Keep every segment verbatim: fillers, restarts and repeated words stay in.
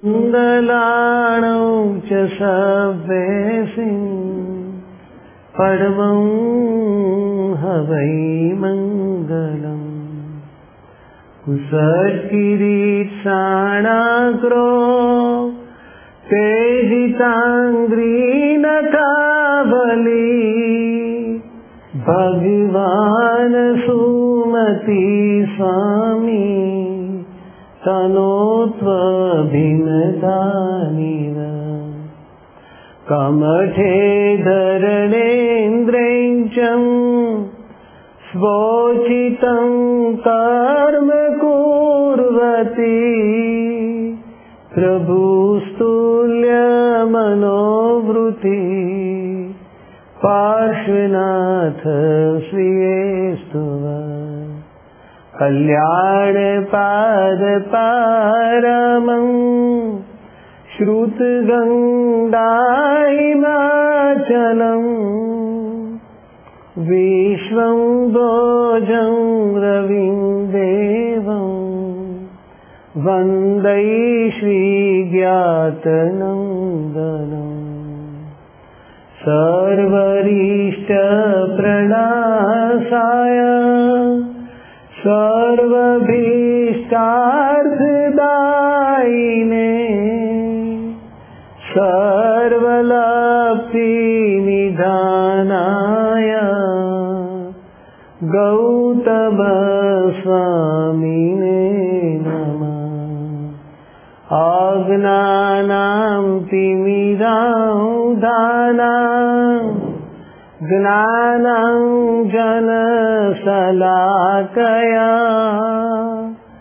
મંગલાણૌ ચ સવ્યેસિં પરમં હવૈ મંગલમ કુસત્કિરીટસાણાગ્રો તેજિતાંગ્રીનકાબલી ભગવાન સુમતિ સ્વામી તનોત્વભિનદાનિવ કમઠે ધરણેન્દ્રૈચં સ્વોચિतं કર્મ કુર્વતી પ્રભુસ્તુલ્ય મનોવૃત્તિ પાર્શ્વનાથ શ્રીયેસ્તુવ કલ્યાણ પાદ પારમં શ્રુતગંગાહિમાચલં વિશ્વં ભોજં રવિં દેવં વંદે શ્રીજ્ઞાતનંદનં સર્વરિષ્ટપ્રણાશાય સર્વભીષ્ટાર્થદાયિને સર્વલબ્ધિનિધાનાય ગૌતમ સ્વામિને નમઃ. અજ્ઞાનાં તિમિરાંધાનાં જ્ઞાનાંજનશલાકયા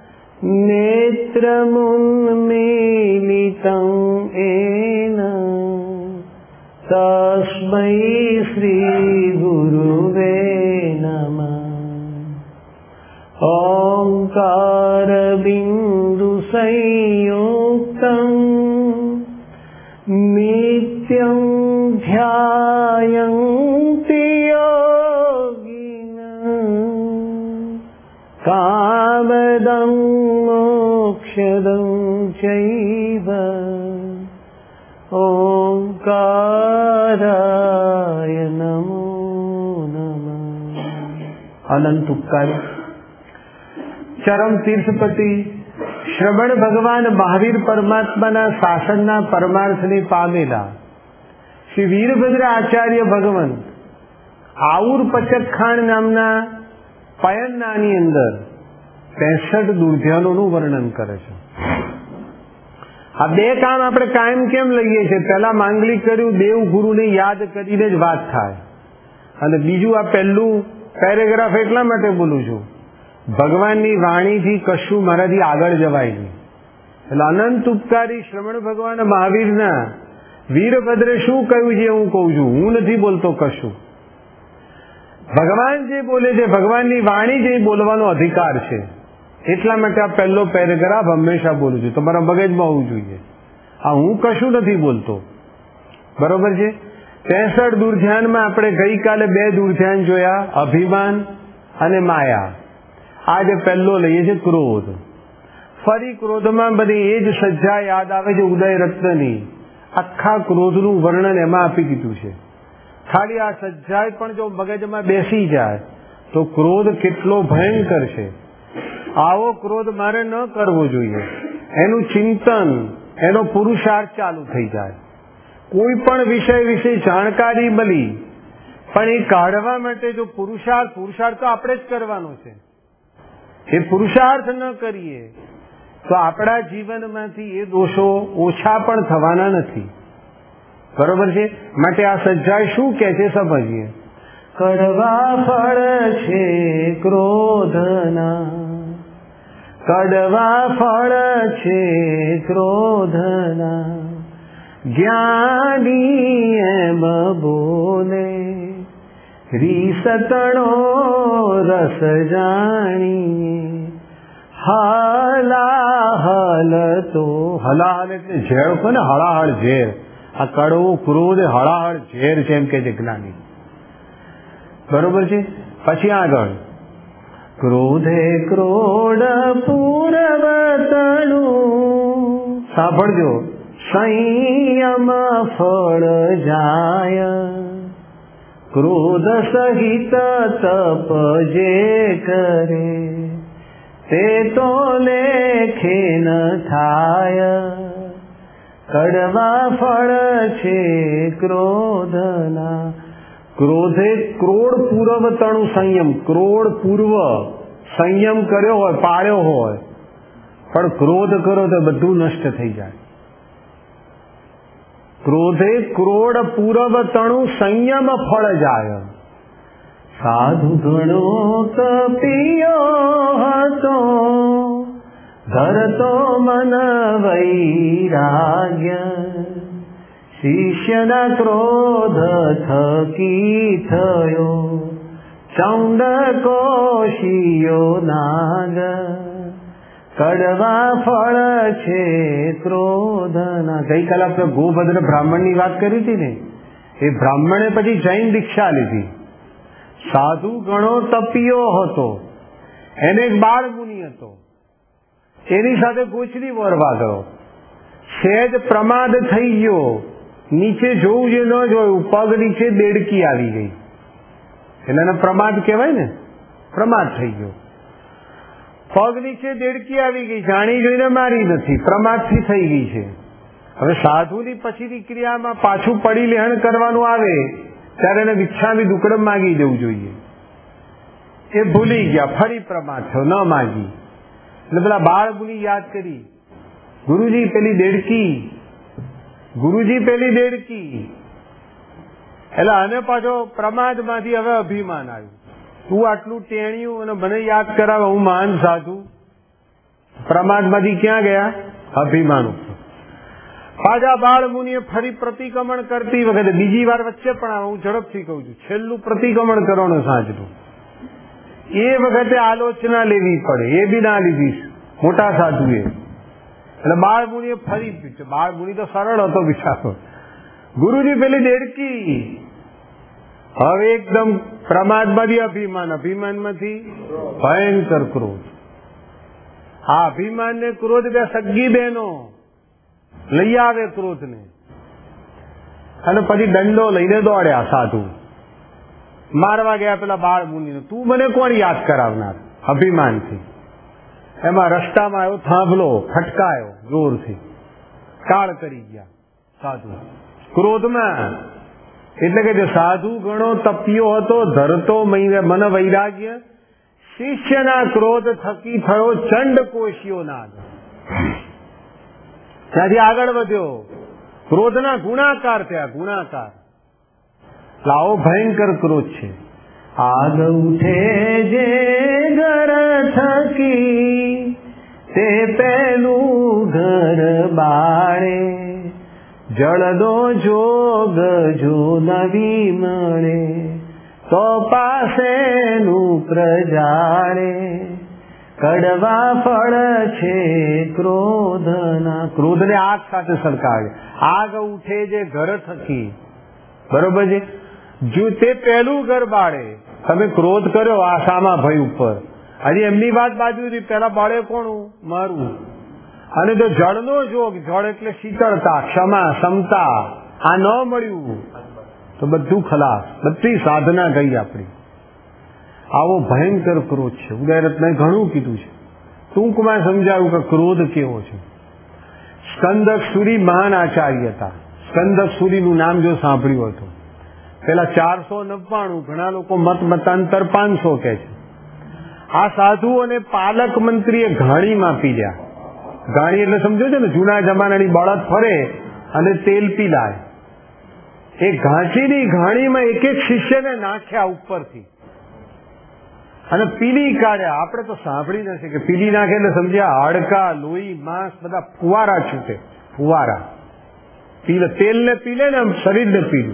નેત્રముન્મીલિतं येन તસ્મૈ શ્રીગુરુવે નમઃ. ઓંકાર બિંદુ સંયુક્તં નિત્યં ધ્યાયન્તિ યોગિનઃ કામદં મોક્ષદં ચૈવ ઓંકારાય નમો નમઃ. અનંત ઉપકારી ચરમ તીર્થપતિ શ્રવણ ભગવાન મહાવીર પરમાત્માના શાસનના પરમાર્થને પામેલા શ્રી વીરભદ્ર આચાર્ય ભગવંત આઉર પચકખાણ નામના પયન્નાની અંદર ત્રેસઠ દુર્ધ્યાનોનું વર્ણન કરે છે. આ બે કામ આપણે કાયમ કેમ લઈએ છીએ? પહેલા માંગલિક કર્યું, દેવ ગુરુને યાદ કરીને જ વાત થાય. અને બીજું આ પહેલું પેરેગ્રાફ એટલા માટે બોલું છું, ભગવાનની વાણીથી કશું મારાથી આગળ જવાય નહીં. એટલે અનંત ઉપકારી શ્રવણ ભગવાન મહાવીરના વીરભદ્રે શું કહ્યું છે હું કહું છું, હું નથી બોલતો કશું. ભગવાન જે બોલે છે, ભગવાનની વાણી જે બોલવાનો અધિકાર છે, એટલા માટે આ પહેલો પેરેગ્રાફ હંમેશા બોલું છું. તમારા મગજમાં હોવું જોઈએ, આ હું કશું નથી બોલતો. બરોબર છે? ત્રેસઠ દુર્ધ્યાનમાં આપણે ગઈકાલે બે દુર્ધ્યાન જોયા, અભિમાન અને માયા. આજે પહેલો લઈએ છે ક્રોધ. ફરી ક્રોધમાં બધી એ જ સજ્જા યાદ આવે છે ઉદય રત્નની. આખા ક્રોધનું વર્ણન એમાં આપી દીધું છે. ખાલી આ સજ્જાય પણ જો મગજમાં બેસી જાય તો ક્રોધ કેટલો ભયંકર છે. આવો ક્રોધ મારે ન કરવો જોઈએ. એનું ચિંતન, એનો પુરુષાર્થ ચાલુ થઈ જાય. કોઈ પણ વિષય વિશે જાણકારી મળી, પણ એ કાઢવા માટે જો પુરુષાર્થ પુરુષાર્થ તો આપણે જ કરવાનો છે. એ પુરુષાર્થ ન કરીએ તો આપણા જીવનમાંથી એ દોષો ઓછા પણ થવાના નથી. બરોબર છે? માટે આ સજ્જાય શું કહે છે સમજીએ. કડવા ફળ છે ક્રોધના, કડવા ફળ છે ક્રોધના, જ્ઞાની એમ બોલે, રીસતણો રસ જાણીએ, હલાહલ તો હલાહલ એટલે ઝેર કહો ને, હળાહળ ઝેર. આ કડવો ક્રોધ હળાહળ ઝેર છે એમ કે છે જ્ઞાની. બરોબર છે? પછી આગળ ક્રોધે ક્રોડ પૂરવતણું સાંભળજો, સંયમ ફળ જાય, ક્રોધ સહિત તપ જે કરે, તે તો લેખે ન થાય, કડવા ફળ છે ક્રોધના. ક્રોધે ક્રોડ પૂર્વ તણુ સંયમ, ક્રોડ પૂર્વ સંયમ કર્યો હોય, પાળ્યો હોય, પણ ક્રોધ કરો તો બધું નષ્ટ થઈ જાય. ક્રોધે ક્રોડ પૂર્વ તણુ સંયમ ફળ જાય. સાધુ ગણો તપિયો હતો, ધરતો મન વૈરાગ્ય, શિષ્યના ક્રોધ થકી થયો, ચંડકોશીયો નાગ, કડવા ફળ છે ક્રોધના. ગઈકાલે આપણે ગોભદ્ર બ્રાહ્મણની વાત કરી હતી ને, એ બ્રાહ્મણે પછી જૈન દીક્ષા લીધી. સાધુ ગણો તપિયો હતો, એને એક બાળ મુનિ હતો, એની સાથે ગોચરી વરવા ગયો, સહેજ પ્રમાદ થઈ ગયો, નીચે જોવું જે ન જોયું, પગ નીચે દેડકી આવી ગઈ, એને પ્રમાદ કહેવાય ને, પ્રમાદ થઈ ગયો. પગ નીચે દેડકી આવી ગઈ, જાણી જોઈને મારી નથી, પ્રમાદથી થઈ ગઈ છે. હવે સાધુની પછીની ક્રિયામાં પાછું પડી લેહણ કરવાનું આવે ત્યારે એને વિચ્છામી દુકડમ માગી દેવું જોઈએ. એ ભૂલી ગયા, ફરી પ્રમાદ થયો, ન માગી. એટલે પેલા બાળ મુનિ યાદ કરી, ગુરુજી પેલી દેડકી, ગુરુજી પેલી દેડકી. એટલે આને પાછો પ્રમાદમાંથી હવે અભિમાન આવ્યું, તું આટલું ટેણ્યું અને મને યાદ કરાવે, હું મહાન સાધુ. પ્રમાદમાંથી ક્યાં ગયા? અભિમાન ઉપર. પાછા બાળ મુનિએ ફરી પ્રતિક્રમણ કરતી વખતે બીજી વાર વચ્ચે પણ આવે, હું ઝડપથી કહું છું, છેલ્લું પ્રતિક્રમણ કરવાનું સાંજનું, એ વખતે આલોચના લેવી પડે, એ બી ના લીધી મોટા સાધુએ. એટલે બાળ મુનિએ ફરી પૂછ્યું, બાળ મુનિ તો સરળ હતો બિચારો, ગુરુજી પેલી દેડકી. હવે એકદમ પ્રમાદમાંથી અભિમાન, અભિમાનમાંથી ભયંકર ક્રોધ. આ અભિમાન ને ક્રોધ બે સગી બહેનો લઈ આવે ક્રોધને, અને પછી દંડો લઈને દોડ્યા સાધુ, મારવા ગયા પેલા બાળ મુનિને. તું મને કોણ યાદ કરાવનાર? અભિમાનથી. એમાં રસ્તામાં આવ્યો થાંભલો, ફટકાયો જોરથી, કાળ કરી ગયા સાધુ ક્રોધમાં. એટલે કે સાધુ ગણો તપ્યો હતો, ધરતો મન વૈરાગ્ય, શિષ્યના ક્રોધ થકી થયો ચંડકોશીયો નાગ. ત્યાંથી આગળ વધ્યો, ક્રોધના ગુણાકાર થયા, ગુણાકાર. લાવો ભયંકર ક્રોધ છે. આગ ઉઠે જે ઘર થકી, તે પેલું ઘર બાળે, જળદો જોગ જો નવી મળે, તો પાસેનું પ્રજાળે, કડવા ફળ છે ક્રોધના. ક્રોધને આગ સાથે સરખાવે. આગ ઉઠે જે ઘર થકી, બરોબર છે, જો તે પહેલું ઘર બાળે. તમે ક્રોધ કર્યો આશામાં ભય ઉપર, હજી એમની વાત બાજુ પેલા બાળે કોનું? મારું. અને જો જળનો જોગ, જળ એટલે શીતળતા, ક્ષમા, સમતા, આ ન મળ્યું તો બધું ખલાસ, બધી સાધના ગઈ આપણી. આવો ભયંકર ક્રોધ છે. ઉદયરત્નએ ઘણું કીધું છે, ટૂંકમાં સમજાવ્યું કે ક્રોધ કેવો છે. સ્કંદક સુરી મહાન આચાર્ય હતા. સ્કંદક સુરીનું નામ જો સાંભળ્યું હતું, પેલા ચારસો નવ્વાણું, ઘણા લોકો મત મતાંતર પાંચસો કે છે. આ સાધુઓને પાલક મંત્રીએ ઘાણીમાં પીડ્યા. ઘાણી એટલે સમજો છો ને, જૂના જમાનાની બળદ ફરે અને તેલ પી લાય. એ ઘાંચીની ઘાણીમાં એક એક શિષ્યને નાખ્યા ઉપરથી અને પીલી કાઢ્યા. આપણે તો સાંભળી નથી કે પીલી નાખે એટલે સમજ્યા હાડકા, લોહી, માંસ બધા ફુવારા છૂટે, ફુવારા. પીલે તેલને પીલે ને શરીરને પીલે.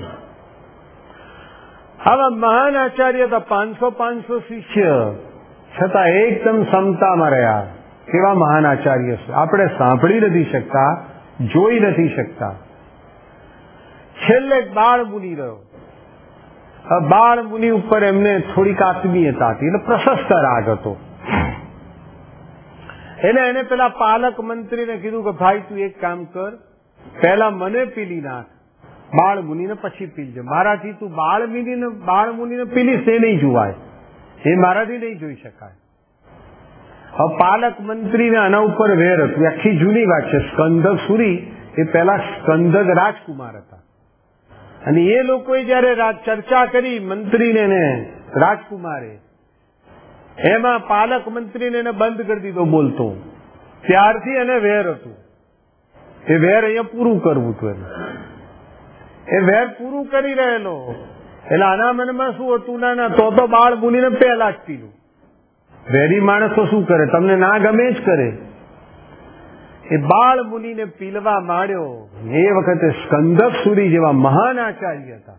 આવા મહાન આચાર્ય હતા, પાંચસો પાંચસો શિષ્ય, છતાં એકદમ સમતામાં રહ્યા. કેવા મહાન આચાર્ય છે, આપણે સાંભળી નથી શકતા, જોઈ નથી શકતા. છેલ્લે બાળ મુનિ રહ્યો. બાળ મુનિ ઉપર એમને થોડીક આત્મીયતા હતી, એટલે પ્રશસ્ત રાગ હતો. એટલે એને પેલા પાલક મંત્રીને કીધું કે ભાઈ તું એક કામ કર, પહેલા મને પીલી નાખ, બાળ મુનિને પછી પીલજે. મારાથી તું બાળ મુનિને બાળ મુનિને પીલીશ એ નહીં જોવાય, એ મારાથી નહીં જોઈ શકાય. હવે પાલક મંત્રીને આના ઉપર વેર હતું. આખી જૂની વાત છે. સ્કંદક સુરી એ પેલા સ્કંદક રાજકુમાર હતા અને એ લોકોએ જયારે ચર્ચા કરી મંત્રીને ને રાજકુમારે, એમાં પાલક મંત્રીને એને બંધ કરી દીધો બોલતો. ત્યારથી એને વેર હતું. એ વેર અહીંયા પૂરું કરવું હતું એને. એ વેર પૂરું કરી રહેલો. એટલે આના મનમાં શું હતું, ના ના તો તો બાળ મુનિને પહેલા જ પીલું. વેરી માણસ તો શું કરે, તમને ના ગમે જ કરે. એ બાળ મુનિને પીલવા માંડ્યો. એ વખતે સ્કંદક સુરી જેવા મહાન આચાર્ય હતા.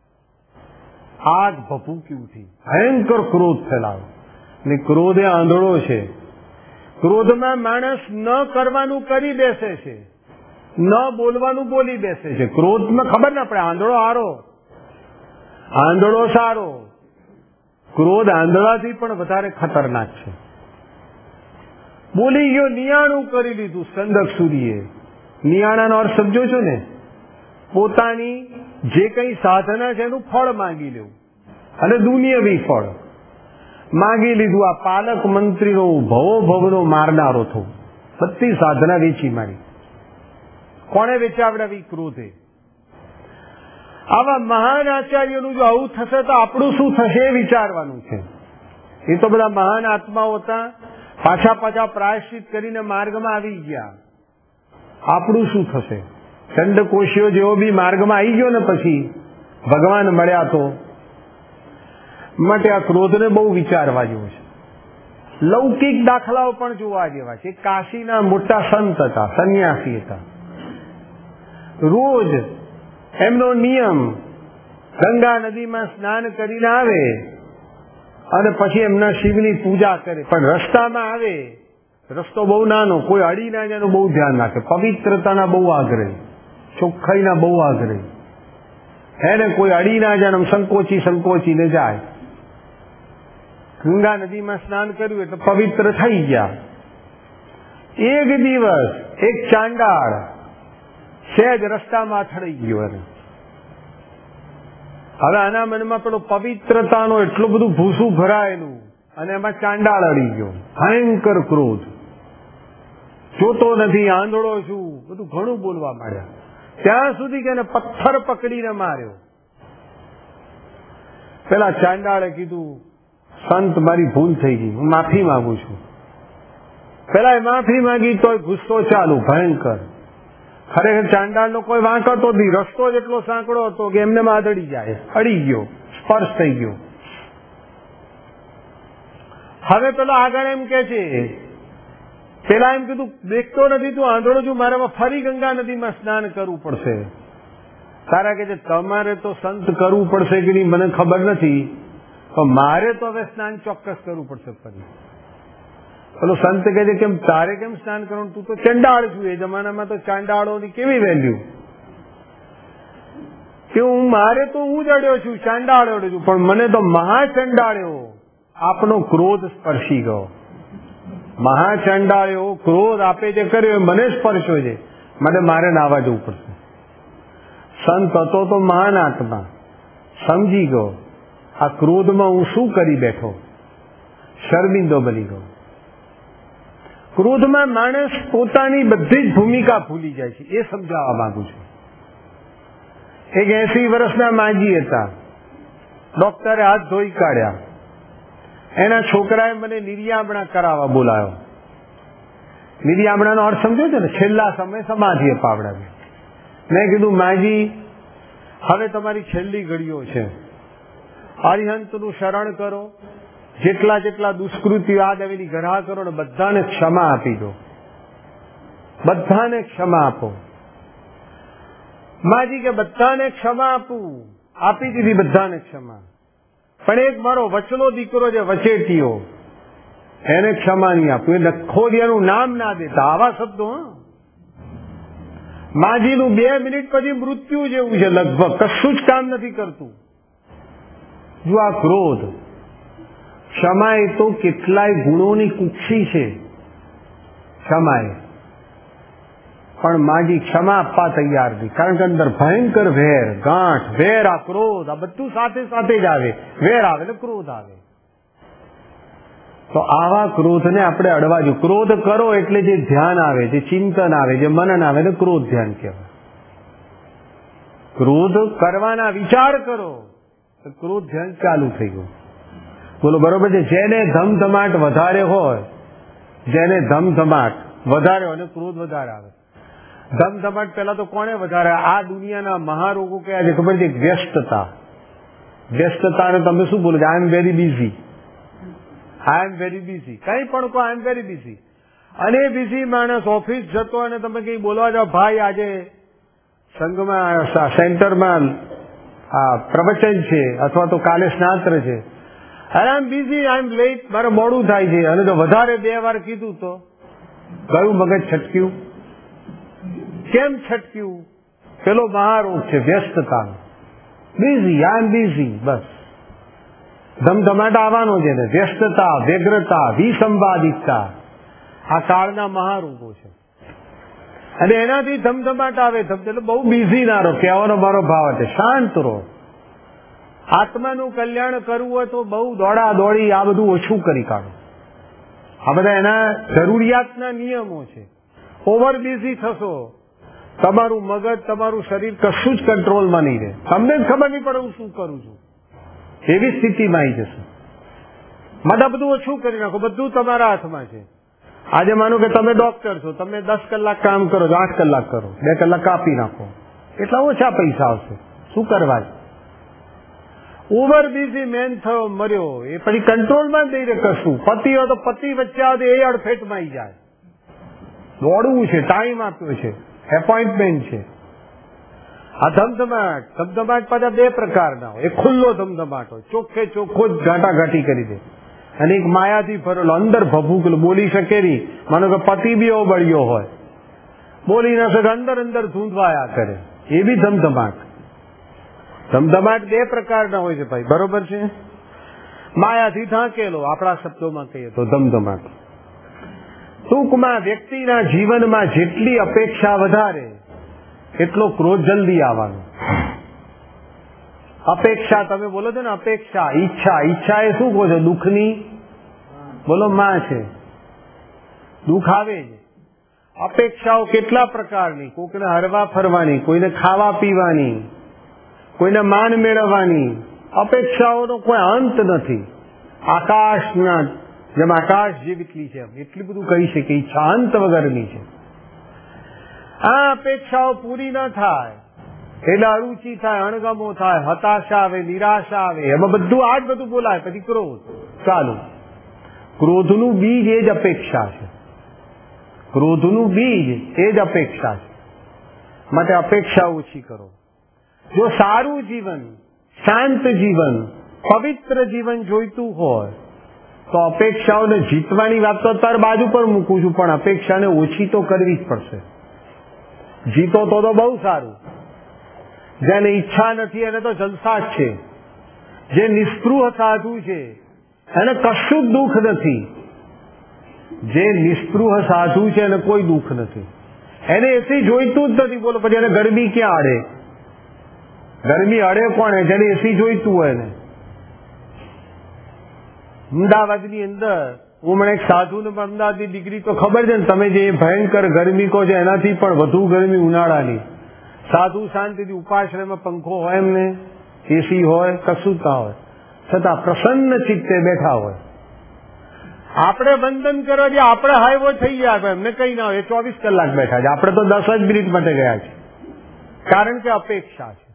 આગ ભભૂકી ઉઠી, ભયંકર ક્રોધ ફેલાયો. ને ક્રોધ એ આંધળો છે. ક્રોધમાં માણસ ન કરવાનું કરી બેસે છે, ન બોલવાનું બોલી બેસે છે. ક્રોધમાં ખબર ના પડે આંધળો હારો, આંધળો સારો. ક્રોધ આંધળાથી પણ વધારે ખતરનાક છે. બોલી ગયો, નિયાણું કરી લીધું સ્કંદક સૂરીએ. નિયાણાનો અર્થ સમજો છો ને, પોતાની જે કઈ સાધના છે એનું ફળ માંગી લેવું, અને દુનિયાવી ફળ માંગી લીધું. આ પાલક મંત્રીનો ભવો ભવનો મારનારો થયો. બધી સાધના વેચી મારી. કોણે વેચાવડાવી? ક્રોધે. આવા મહાન આચાર્યોનું જો આવું થશે તો આપણું શું થશે એ વિચારવાનું છે. એ તો બધા મહાન આત્માઓ હતા, પાછા પાછા પ્રાયશ્ચિત કરીને માર્ગમાં આવી ગયા. આપણું શું થશે? ચંડકોશીઓ જેવો બી માર્ગમાં આવી ગયો ને પછી ભગવાન મળ્યા તો. માટે આ ક્રોધને બહુ વિચારવા જેવો છે. લૌકિક દાખલાઓ પણ જોવા જેવા છે. કાશીના મોટા સંત હતા, સંન્યાસી હતા. રોજ એમનો નિયમ ગંગા નદીમાં સ્નાન કરીને આવે અને પછી એમના શિવની પૂજા કરે. પણ રસ્તામાં આવે, રસ્તો બહુ નાનો, કોઈ અડી ના જાય બહુ ધ્યાન રાખે. પવિત્રતાના બહુ આગ્રહી, ચોખ્ખાઈના બહુ આગ્રહી. એને કોઈ અડી ના જાય, સંકોચી સંકોચીને જાય. ગંગા નદીમાં સ્નાન કર્યું એટલે પવિત્ર થઈ ગયા. એક દિવસ એક ચાંડાળ સહેજ રસ્તામાં અથડાઈ ગયો. એને હવે આના મનમાં પેલો પવિત્રતાનો એટલું બધું ભૂસું ભરાયેલું અને એમાં ચાંડાળ અડી ગયો. ભયંકર ક્રોધ. જોતો નથી, આંધળો છું, બધું ઘણું બોલવા માંડ્યા. ત્યાં સુધી કે એને પથ્થર પકડીને માર્યો. પેલા ચાંડાળે કીધું, સંત મારી ભૂલ થઈ ગઈ, હું માફી માંગુ છું. પેલા એ માફી માંગી તોય ગુસ્સો ચાલુ ભયંકર. ખરેખર ચાંડાળનો કોઈ વાંક હતો નહીં, રસ્તો જ એટલો સાંકડો હતો કે એમને માં અડી જાય. અડી ગયો, સ્પર્શ થઈ ગયો. હવે પેલો આગળ એમ કે છે, પેલા એમ કીધું દેખતો નથી તું આંધળો છું, મારે ફરી ગંગા નદીમાં સ્નાન કરવું પડશે. તારા કે છે તમારે તો સંત કરવું પડશે કે નહીં મને ખબર નથી, પણ મારે તો હવે સ્નાન ચોક્કસ કરવું પડશે ફરી. પેલો સંત કહે છે કેમ તારે કેમ સ્નાન કરવાનું, તું તો ચંડાળ છું. એ જમાનામાં તો ચાંડાળોની કેવી વેલ્યુ કે હું મારે તો હું જ અડ્યો છું, ચાંડાળ અડ્યો છું, પણ મને તો મહાચંડાળ્યો આપનો ક્રોધ સ્પર્શી ગયો. મહાચંડાળ્યો ક્રોધ આપે જે કર્યો એ મને સ્પર્શ્યો છે, માટે મારે નાવા જવું પડશે. સંત હતો તો મહાન આત્મા, સમજી ગયો આ ક્રોધમાં હું શું કરી બેઠો, શર્મિંદો બની ગયો. ક્રોધમાં માણસ પોતાની બધી જ ભૂમિકા ભૂલી જાય છે, એ સમજાવવા માંગુ છું. એક એસી વર્ષના માજી હતા, ડોક્ટરે હાથ ધોઈ કાઢ્યા. એના છોકરાએ મને નિર્યામણા કરાવવા બોલાયો. નિર્યામણાનો અર્થ સમજો છો ને, છેલ્લા સમય સમાધિ અપાવડાવી. મેં કીધું માજી હવે તમારી છેલ્લી ઘડીઓ છે, અરિહંતનું શરણ કરો, જેટલા જેટલા દુષ્કૃત્યો યાદ આવેલી ગ્રહ કરો ને બધાને ક્ષમા આપી દો, બધાને ક્ષમા આપો. માજી કે બધાને ક્ષમા આપું, આપી દીધી બધાને ક્ષમા, પણ એક મારો વચલો દીકરો જે વચેટીયો એને ક્ષમા નહીં આપું. એ નખોડિયાનું નામ ના દેતા, આવા શબ્દો. હા, માજીનું બે મિનિટ પછી મૃત્યુ જેવું છે, લગભગ કશું જ કામ નથી કરતું. જો આ ક્રોધ, ક્ષમા એ તો કેટલાય ગુણોની કુક્ષી છે. ક્ષમાએ, પણ માજી ક્ષમા આપવા તૈયાર નથી, કારણ કે અંદર ભયંકર વેર, ગાંઠ, વેર, આ ક્રોધ, આ બધું સાથે સાથે જ આવે. વેર આવે એટલે ક્રોધ આવે. તો આવા ક્રોધને આપણે અડવા જોઈએ. ક્રોધ કરો એટલે જે ધ્યાન આવે, જે ચિંતન આવે, જે મનન આવે એને ક્રોધ ધ્યાન કહેવાય. ક્રોધ કરવાના વિચાર કરો તો ક્રોધ ધ્યાન ચાલુ થઈ ગયું. બોલો બરોબર છે? જેને ધમધમાટ વધારે હોય, જેને ધમધમાટ વધારે હોય અને ક્રોધ વધારે આવે. ધમધમાટ પેલા તો કોને વધારે? આ દુનિયાના મહારોગો કયા છે ખબર છે? વ્યસ્તતા. વ્યસ્તતાને તમે શું બોલો છો? I am very busy, I am very busy. કઈ પણ કહો, આઈ એમ વેરી બિઝી. અને બિઝી માણસ ઓફિસ જતો અને તમે કઈ બોલવા જાઓ, ભાઈ આજે સંઘમાં સેન્ટરમાં આ પ્રવચન છે અથવા તો કાલે સ્નાત્ર છે, આઈ એમ બિઝી, આઈ એમ લેટ, મારે મોડું થાય છે. અને જો વધારે બે વાર કીધું તો કયું મગજ છટક્યું? કેમ છટક્યું? પેલો મહારોગ છે વ્યસ્તતા. બિઝી, આઈ એમ બિઝી, બસ ધમધમાટ આવવાનો છે ને. વ્યસ્તતા, વ્યગ્રતા, વિસંવાદિતતા આ કાળના મહારોગો છે. અને એનાથી ધમધમાટ આવે. એટલે બહુ બિઝી ના રહો, કહેવાનો મારો ભાવ છે. શાંત રહો. આત્માનું કલ્યાણ કરવું હોય તો બહુ દોડા દોડી આ બધું ઓછું કરી કાઢો. આ બધા એના જરૂરિયાતના નિયમો છે. ઓવર બિઝી થશો, તમારું મગજ, તમારું શરીર કશું જ કંટ્રોલમાં નહીં રહે. તમને જ ખબર નહીં પડે હું શું કરું છું, એવી સ્થિતિમાં આવી જશે. બધા બધું ઓછું કરી નાખો, બધું તમારા હાથમાં છે. આજે માનો કે તમે ડોક્ટર છો, તમે દસ કલાક કામ કરો છો, આઠ કલાક કરો, બે કલાક કાપી નાખો, એટલા ઓછા પૈસા આવશે. શું કરવા? ઓવર બિઝી મેન થયો, મર્યો, એ પછી કંટ્રોલમાં જ નહીં રહે કશું. પતિ હોય તો પતિ વચ્ચે આવે એ અડફેટમાં આવી જાય. દોડવું છે, ટાઈમ આપ્યો છે, એપોઇન્ટમેન્ટ છે. આ ધમધમાટ, ધમધમાટ પાછા બે પ્રકારના હોય. એક ખુલ્લો ધમધમાટ હોય, ચોખ્ખે ચોખ્ખો જ ઘાટાઘાટી કરી દે. અને એક માયાથી ભરેલો, અંદર ભભૂકેલો, બોલી શકે નહીં. માનો કે પતિ બી એવો બળ્યો હોય, બોલી ના શકે, અંદર અંદર ધૂંધવાયા કરે, એ બી ધમધમાટ. ધમધમાટ બે પ્રકારના હોય છે ભાઈ, બરોબર છે? માયાથી ઢાંકેલો, આપણા શબ્દોમાં કહીએ તો ધમધમાટ. ટૂંકમાં વ્યક્તિના જીવનમાં જેટલી અપેક્ષા વધારે એટલો ક્રોધ જલ્દી આવવાનો. અપેક્ષા તમે બોલો છો ને, અપેક્ષા, ઈચ્છા. ઈચ્છા એ શું કહો છો? દુઃખની બોલો માં છે. દુઃખ આવે છે. અપેક્ષાઓ કેટલા પ્રકારની? કોઈને હરવા ફરવાની, કોઈને ખાવા પીવાની, કોઈને માન મેળવવાની. અપેક્ષાઓનો કોઈ અંત નથી. આકાશના જેમ આકાશ જેટલી છે એટલી બધું કહી શકે. ઈચ્છા અંત વગરની છે. આ અપેક્ષાઓ પૂરી ન થાય એટલે અરુચિ થાય, અણગમો થાય, હતાશા આવે, નિરાશા આવે. એમાં બધું આ જ બધું બોલાય. પછી ક્રોધ ચાલુ. ક્રોધનું બીજ એ જ અપેક્ષા છે. ક્રોધનું બીજ એ જ અપેક્ષા છે. માટે અપેક્ષા ઓછી કરો. જો સારું જીવન, શાંત જીવન, પવિત્ર જીવન જોઈતું હોય તો અપેક્ષાઓને જીતવાની વાત તો અત્યારે બાજુ પર મૂકું છું, પણ અપેક્ષાને ઓછી તો કરવી જ પડશે. જીતો તો તો બહુ સારું. જેને ઈચ્છા નથી એને તો જલસા જ છે. જે નિસ્પૃહ સાધુ છે એને કશું જ દુઃખ નથી. જે નિસ્પૃહ સાધુ છે એને કોઈ દુઃખ નથી. એને એસી જોઈતું જ નથી. બોલો પછી એને ગરમી ક્યાં અડે? ગરમી અડે કોને? જેને એસી જોઈતું હોય ને. અમદાવાદની અંદર હું એક સાધુને અમદાવાદની ડિગ્રી તો ખબર છે ને, તમે જે ભયંકર ગરમી કહો છો એનાથી પણ વધુ ગરમી ઉનાળાની. સાધુ શાંતિથી ઉપાશ્રયમાં પંખો હોય, એમને એસી હોય, કશું ના હોય, છતાં પ્રસન્ન ચિત્તે બેઠા હોય. આપણે બંધન કરવા જે આપણે હાઈવો થઈ ગયા, એમને કઈ ના હોય, ચોવીસ કલાક બેઠા છે. આપણે તો દસ જ મિનિટ માટે ગયા છે. કારણ કે અપેક્ષા છે.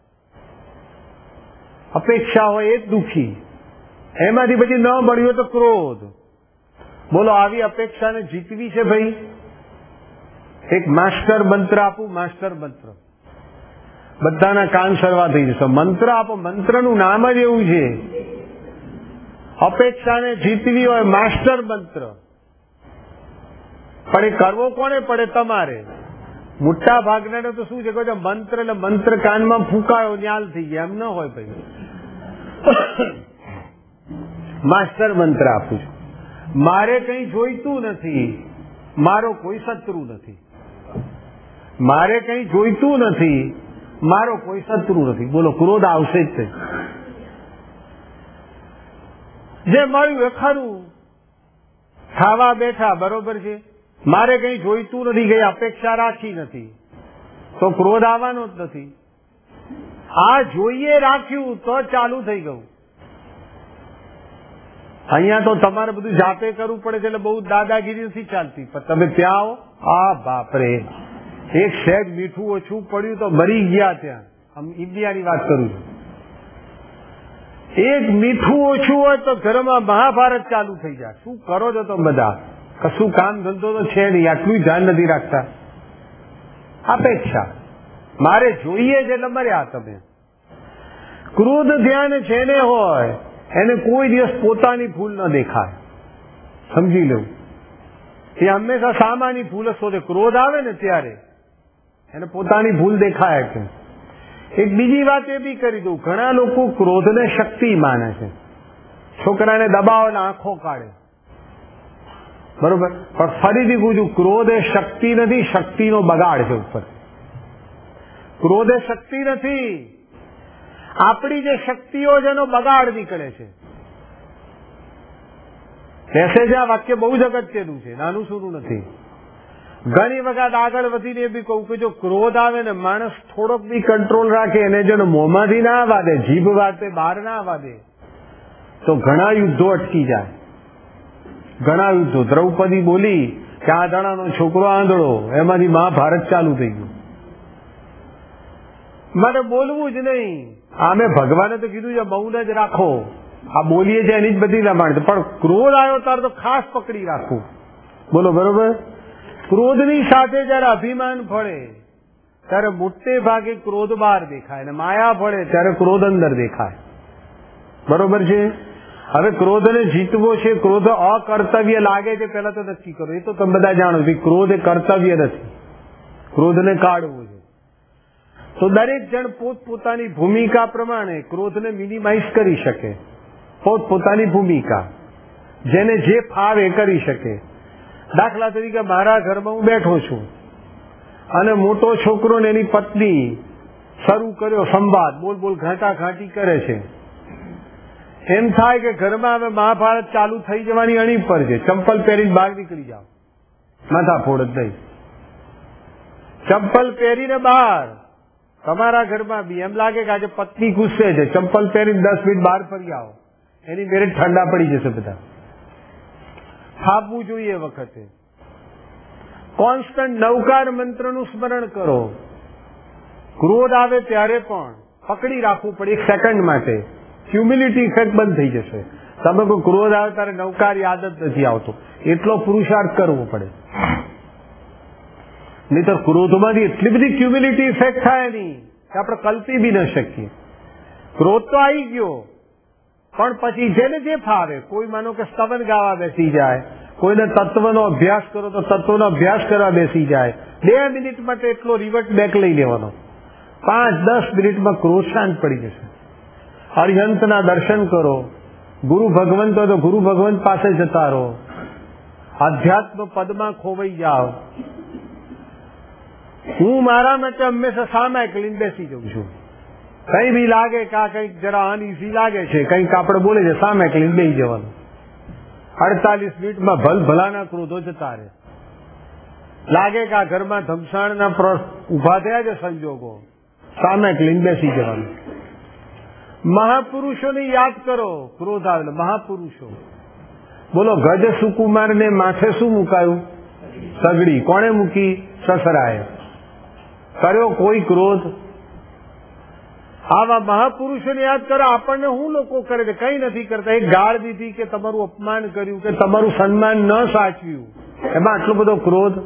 અપેક્ષા હોય એ જ દુઃખી. એમાંથી પછી ન મળ્યું તો ક્રોધ. બોલો આવી અપેક્ષાને જીતવી છે ભાઈ. એક માસ્ટર મંત્ર આપું. માસ્ટર મંત્ર બધાના કાન સરવા થઈ જશે. મંત્ર આપો. મંત્રનું નામ જ એવું છે. અપેક્ષાને જીતવી હોય માસ્ટર મંત્ર. પણ એ કરવો કોને પડે? તમારે. મોટા ભાગના તો શું છે કે મંત્ર એટલે મંત્ર કાનમાં ફૂંકાયો ન્યાલ થઈ ગયા, એમ ન હોય ભાઈ. માસ્ટર મંત્ર આપું છું. મારે કઈ જોઈતું નથી, મારો કોઈ શત્રુ નથી, મારે કંઈ જોઈતું નથી, મારો કોઈ શત્રુ નથી. બોલો, ક્રોધ આવશે જ તે. જે મળ્યું એ ખરું, ખાવા બેઠા બરોબર છે, મારે કંઈ જોઈતું નથી, કઈ અપેક્ષા રાખી નથી, તો ક્રોધ આવવાનો જ નથી. આ જોઈએ રાખ્યું તો ચાલુ થઈ ગયું. અહીંયા તો તમારે બધું જાતે કરવું પડે છે, એટલે બહુ દાદાગીરી નથી ચાલતી. પણ તમે ત્યાં આવો, આ બાપરે, એક સહેજ મીઠું ઓછું પડ્યું તો મરી ગયા ત્યાં. આમ ઇન્ડિયાની વાત કરું છું. એક મીઠું ઓછું હોય તો ઘરમાં મહાભારત ચાલુ થઈ જાય. શું કરો છો તો બધા? કશું કામ ધંધો તો છે નહીં, આટલું ધ્યાન નથી રાખતા. અપેક્ષા, મારે જોઈએ છે એટલે મર્યા તમે. ક્રોધ ધ્યાન છે ને હોય એને કોઈ દિવસ પોતાની ભૂલ ન દેખાય, સમજી લેવું. એ હંમેશા સામાની ભૂલ જ શોધે. ક્રોધ આવે ને ત્યારે એને પોતાની ભૂલ દેખાય છે. એક બીજી વાત એ બી કરી દઉં, ઘણા લોકો ક્રોધને શક્તિ માને છે. છોકરાને દબાવો ને આંખો કાઢે, બરોબર. પણ ફરીથી પૂછું, ક્રોધ એ શક્તિ નથી, શક્તિનો બગાડ છે ઉપર. ક્રોધ એ શક્તિ નથી, આપણી જે શક્તિઓ છે એનો બગાડ નીકળે છે. કહેશે છે આ વાક્ય બહુ જ અગત્યનું છે, નાનું સૂનું નથી. ઘણી વખત આગળ વધીને એ બી કહું કે જો ક્રોધ આવે ને, માણસ થોડોક બી કંટ્રોલ રાખે, એને જો મોંમાંથી ના આવવા દે, જીભ વાતે બહાર ના આવવા દે, તો ઘણા યુદ્ધો અટકી જાય. ઘણા યુદ્ધો. દ્રૌપદી બોલી કે આ દાણાનો છોકરો આંધળો, એમાંથી મહાભારત ચાલુ થઈ ગયું. મારે બોલવું જ નહીં. આમે ભગવાને તો કીધું છે મૌન જ રાખો. આ બોલીએ છે એની જ બધી લમાણ. પણ ક્રોધ આવ્યો ત્યારે તો ખાસ પકડી રાખવું. બોલો, બરોબર. ક્રોધની સાથે જયારે અભિમાન ફળે ત્યારે મોટે ભાગે ક્રોધ બહાર દેખાય, અને માયા ફળે ત્યારે ક્રોધ અંદર દેખાય. બરોબર છે. હવે ક્રોધને જીતવો છે, ક્રોધ અકર્તવ્ય લાગે છે, પેલા તો નક્કી કરો. એ તો તમે બધા જાણો છો, ક્રોધ એ કર્તવ્ય નથી, ક્રોધને કાઢવું છે. તો દરેક જણ પોતપોતાની ભૂમિકા પ્રમાણે ક્રોધને મિનિમાઇઝ કરી શકે. પોતપોતાની ભૂમિકા, જેને જે ફાવે કરી શકે. દાખલા તરીકે મારા ઘરમાં હું બેઠો છું અને મોટો છોકરો ને એની પત્ની શરૂ કર્યો સંવાદ, બોલ બોલ ઘાંટા ઘાંટી કરે છે. એમ થાય કે ઘરમાં હવે મહાભારત ચાલુ થઈ જવાની અણી પર છે. ચંપલ પહેરીને બહાર નીકળી જાઓ, માથા ફોડ જ નહીં. ચંપલ પહેરીને બહાર, તમારા ઘરમાં બી એમ લાગે કે આજે પત્ની ગુસ્સે છે, ચંપલ પહેરીને દસ મિનિટ બહાર ફરી આવો, એની મેરે ઠંડા પડી જશે બધા. ફાવવું જોઈએ વખતે. કોન્સ્ટન્ટ નવકાર મંત્રનું સ્મરણ કરો. ક્રોધ આવે ત્યારે પણ પકડી રાખવું પડે એક સેકન્ડ માટે. હ્યુમિલિટી ઇફેક્ટ બંધ થઈ જશે. તમે કોઈ ક્રોધ આવે ત્યારે નવકાર યાદ જ નથી આવતો, એટલો પુરુષાર્થ કરવો પડે. નહીતર ક્રોધમાંથી એટલી બધી હ્યુમિલિટી ઇફેક્ટ થાય નહીં કે આપણે કલ્પી બી ન શકીએ. ક્રોધ તો આવી ગયો, પણ પછી જેને જે ફાવે, કોઈ માનો કે સ્તવન ગાવા બેસી જાય, કોઈને તત્વનો અભ્યાસ કરો તો તત્વનો અભ્યાસ કરવા બેસી જાય. બે મિનિટ માટે એટલો રિવર્ટ બેક લઈ લેવાનો, પાંચ દસ મિનિટમાં ક્રોધ શાંત પડી જશે. અરિહંતના દર્શન કરો. ગુરુ ભગવંત હોય તો ગુરુ ભગવંત પાસે જતા રહો. અધ્યાત્મ પદમાં ખોવાઈ જાઓ. હું મારા માટે હંમેશા સામાયિક લઈને બેસી જાઉં છું. કઈ બી લાગે કે આ કઈક જરા અનઈઝી લાગે છે, કઈક આપણે બોલે છે, સામે ક્લીન બેસી જવાનું. અડતાલીસ મિનિટમાં ભલ ભલાના ક્રોધો જતા રહે. લાગે કે આ ઘરમાં ધમસાણના ઉભા થયા છે સંજોગો, સામે ક્લીન બેસી જવાનું. મહાપુરુષોને યાદ કરો. ક્રોધ આવે મહાપુરુષો. બોલો, ગજ સુકુમારને માથે શું મુકાયું? સગડી. કોણે મૂકી? સસરાએ. કર્યો કોઈ ક્રોધ? આવા મહાપુરુષોને યાદ કરો. આપણને હું લોકો કરે છે? કઈ નથી કરતા. એક ગાળ દીધી કે તમારું અપમાન કર્યું કે તમારું સન્માન ન સાચવ્યું, એમાં આટલો બધો ક્રોધ.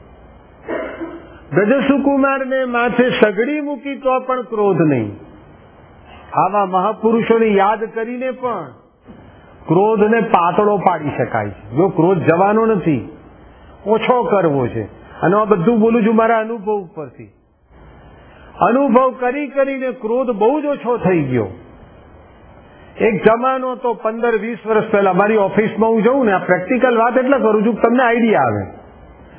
ગજસુકુમારને માથે સગડી મૂકી તો પણ ક્રોધ નહીં. આવા મહાપુરુષોને યાદ કરીને પણ ક્રોધને પાતળો પાડી શકાય છે. જો ક્રોધ જવાનો નથી, ઓછો કરવો છે. અને આ બધું બોલું છું મારા અનુભવ ઉપરથી. અનુભવ કરી કરીને ક્રોધ બહુ જ ઓછો થઈ ગયો. એક જમાનો તો પંદર વીસ વર્ષ પહેલા મારી ઓફિસમાં હું જઉં ને, આ પ્રેક્ટિકલ વાત એટલે કરું છું તમને આઈડિયા આવે.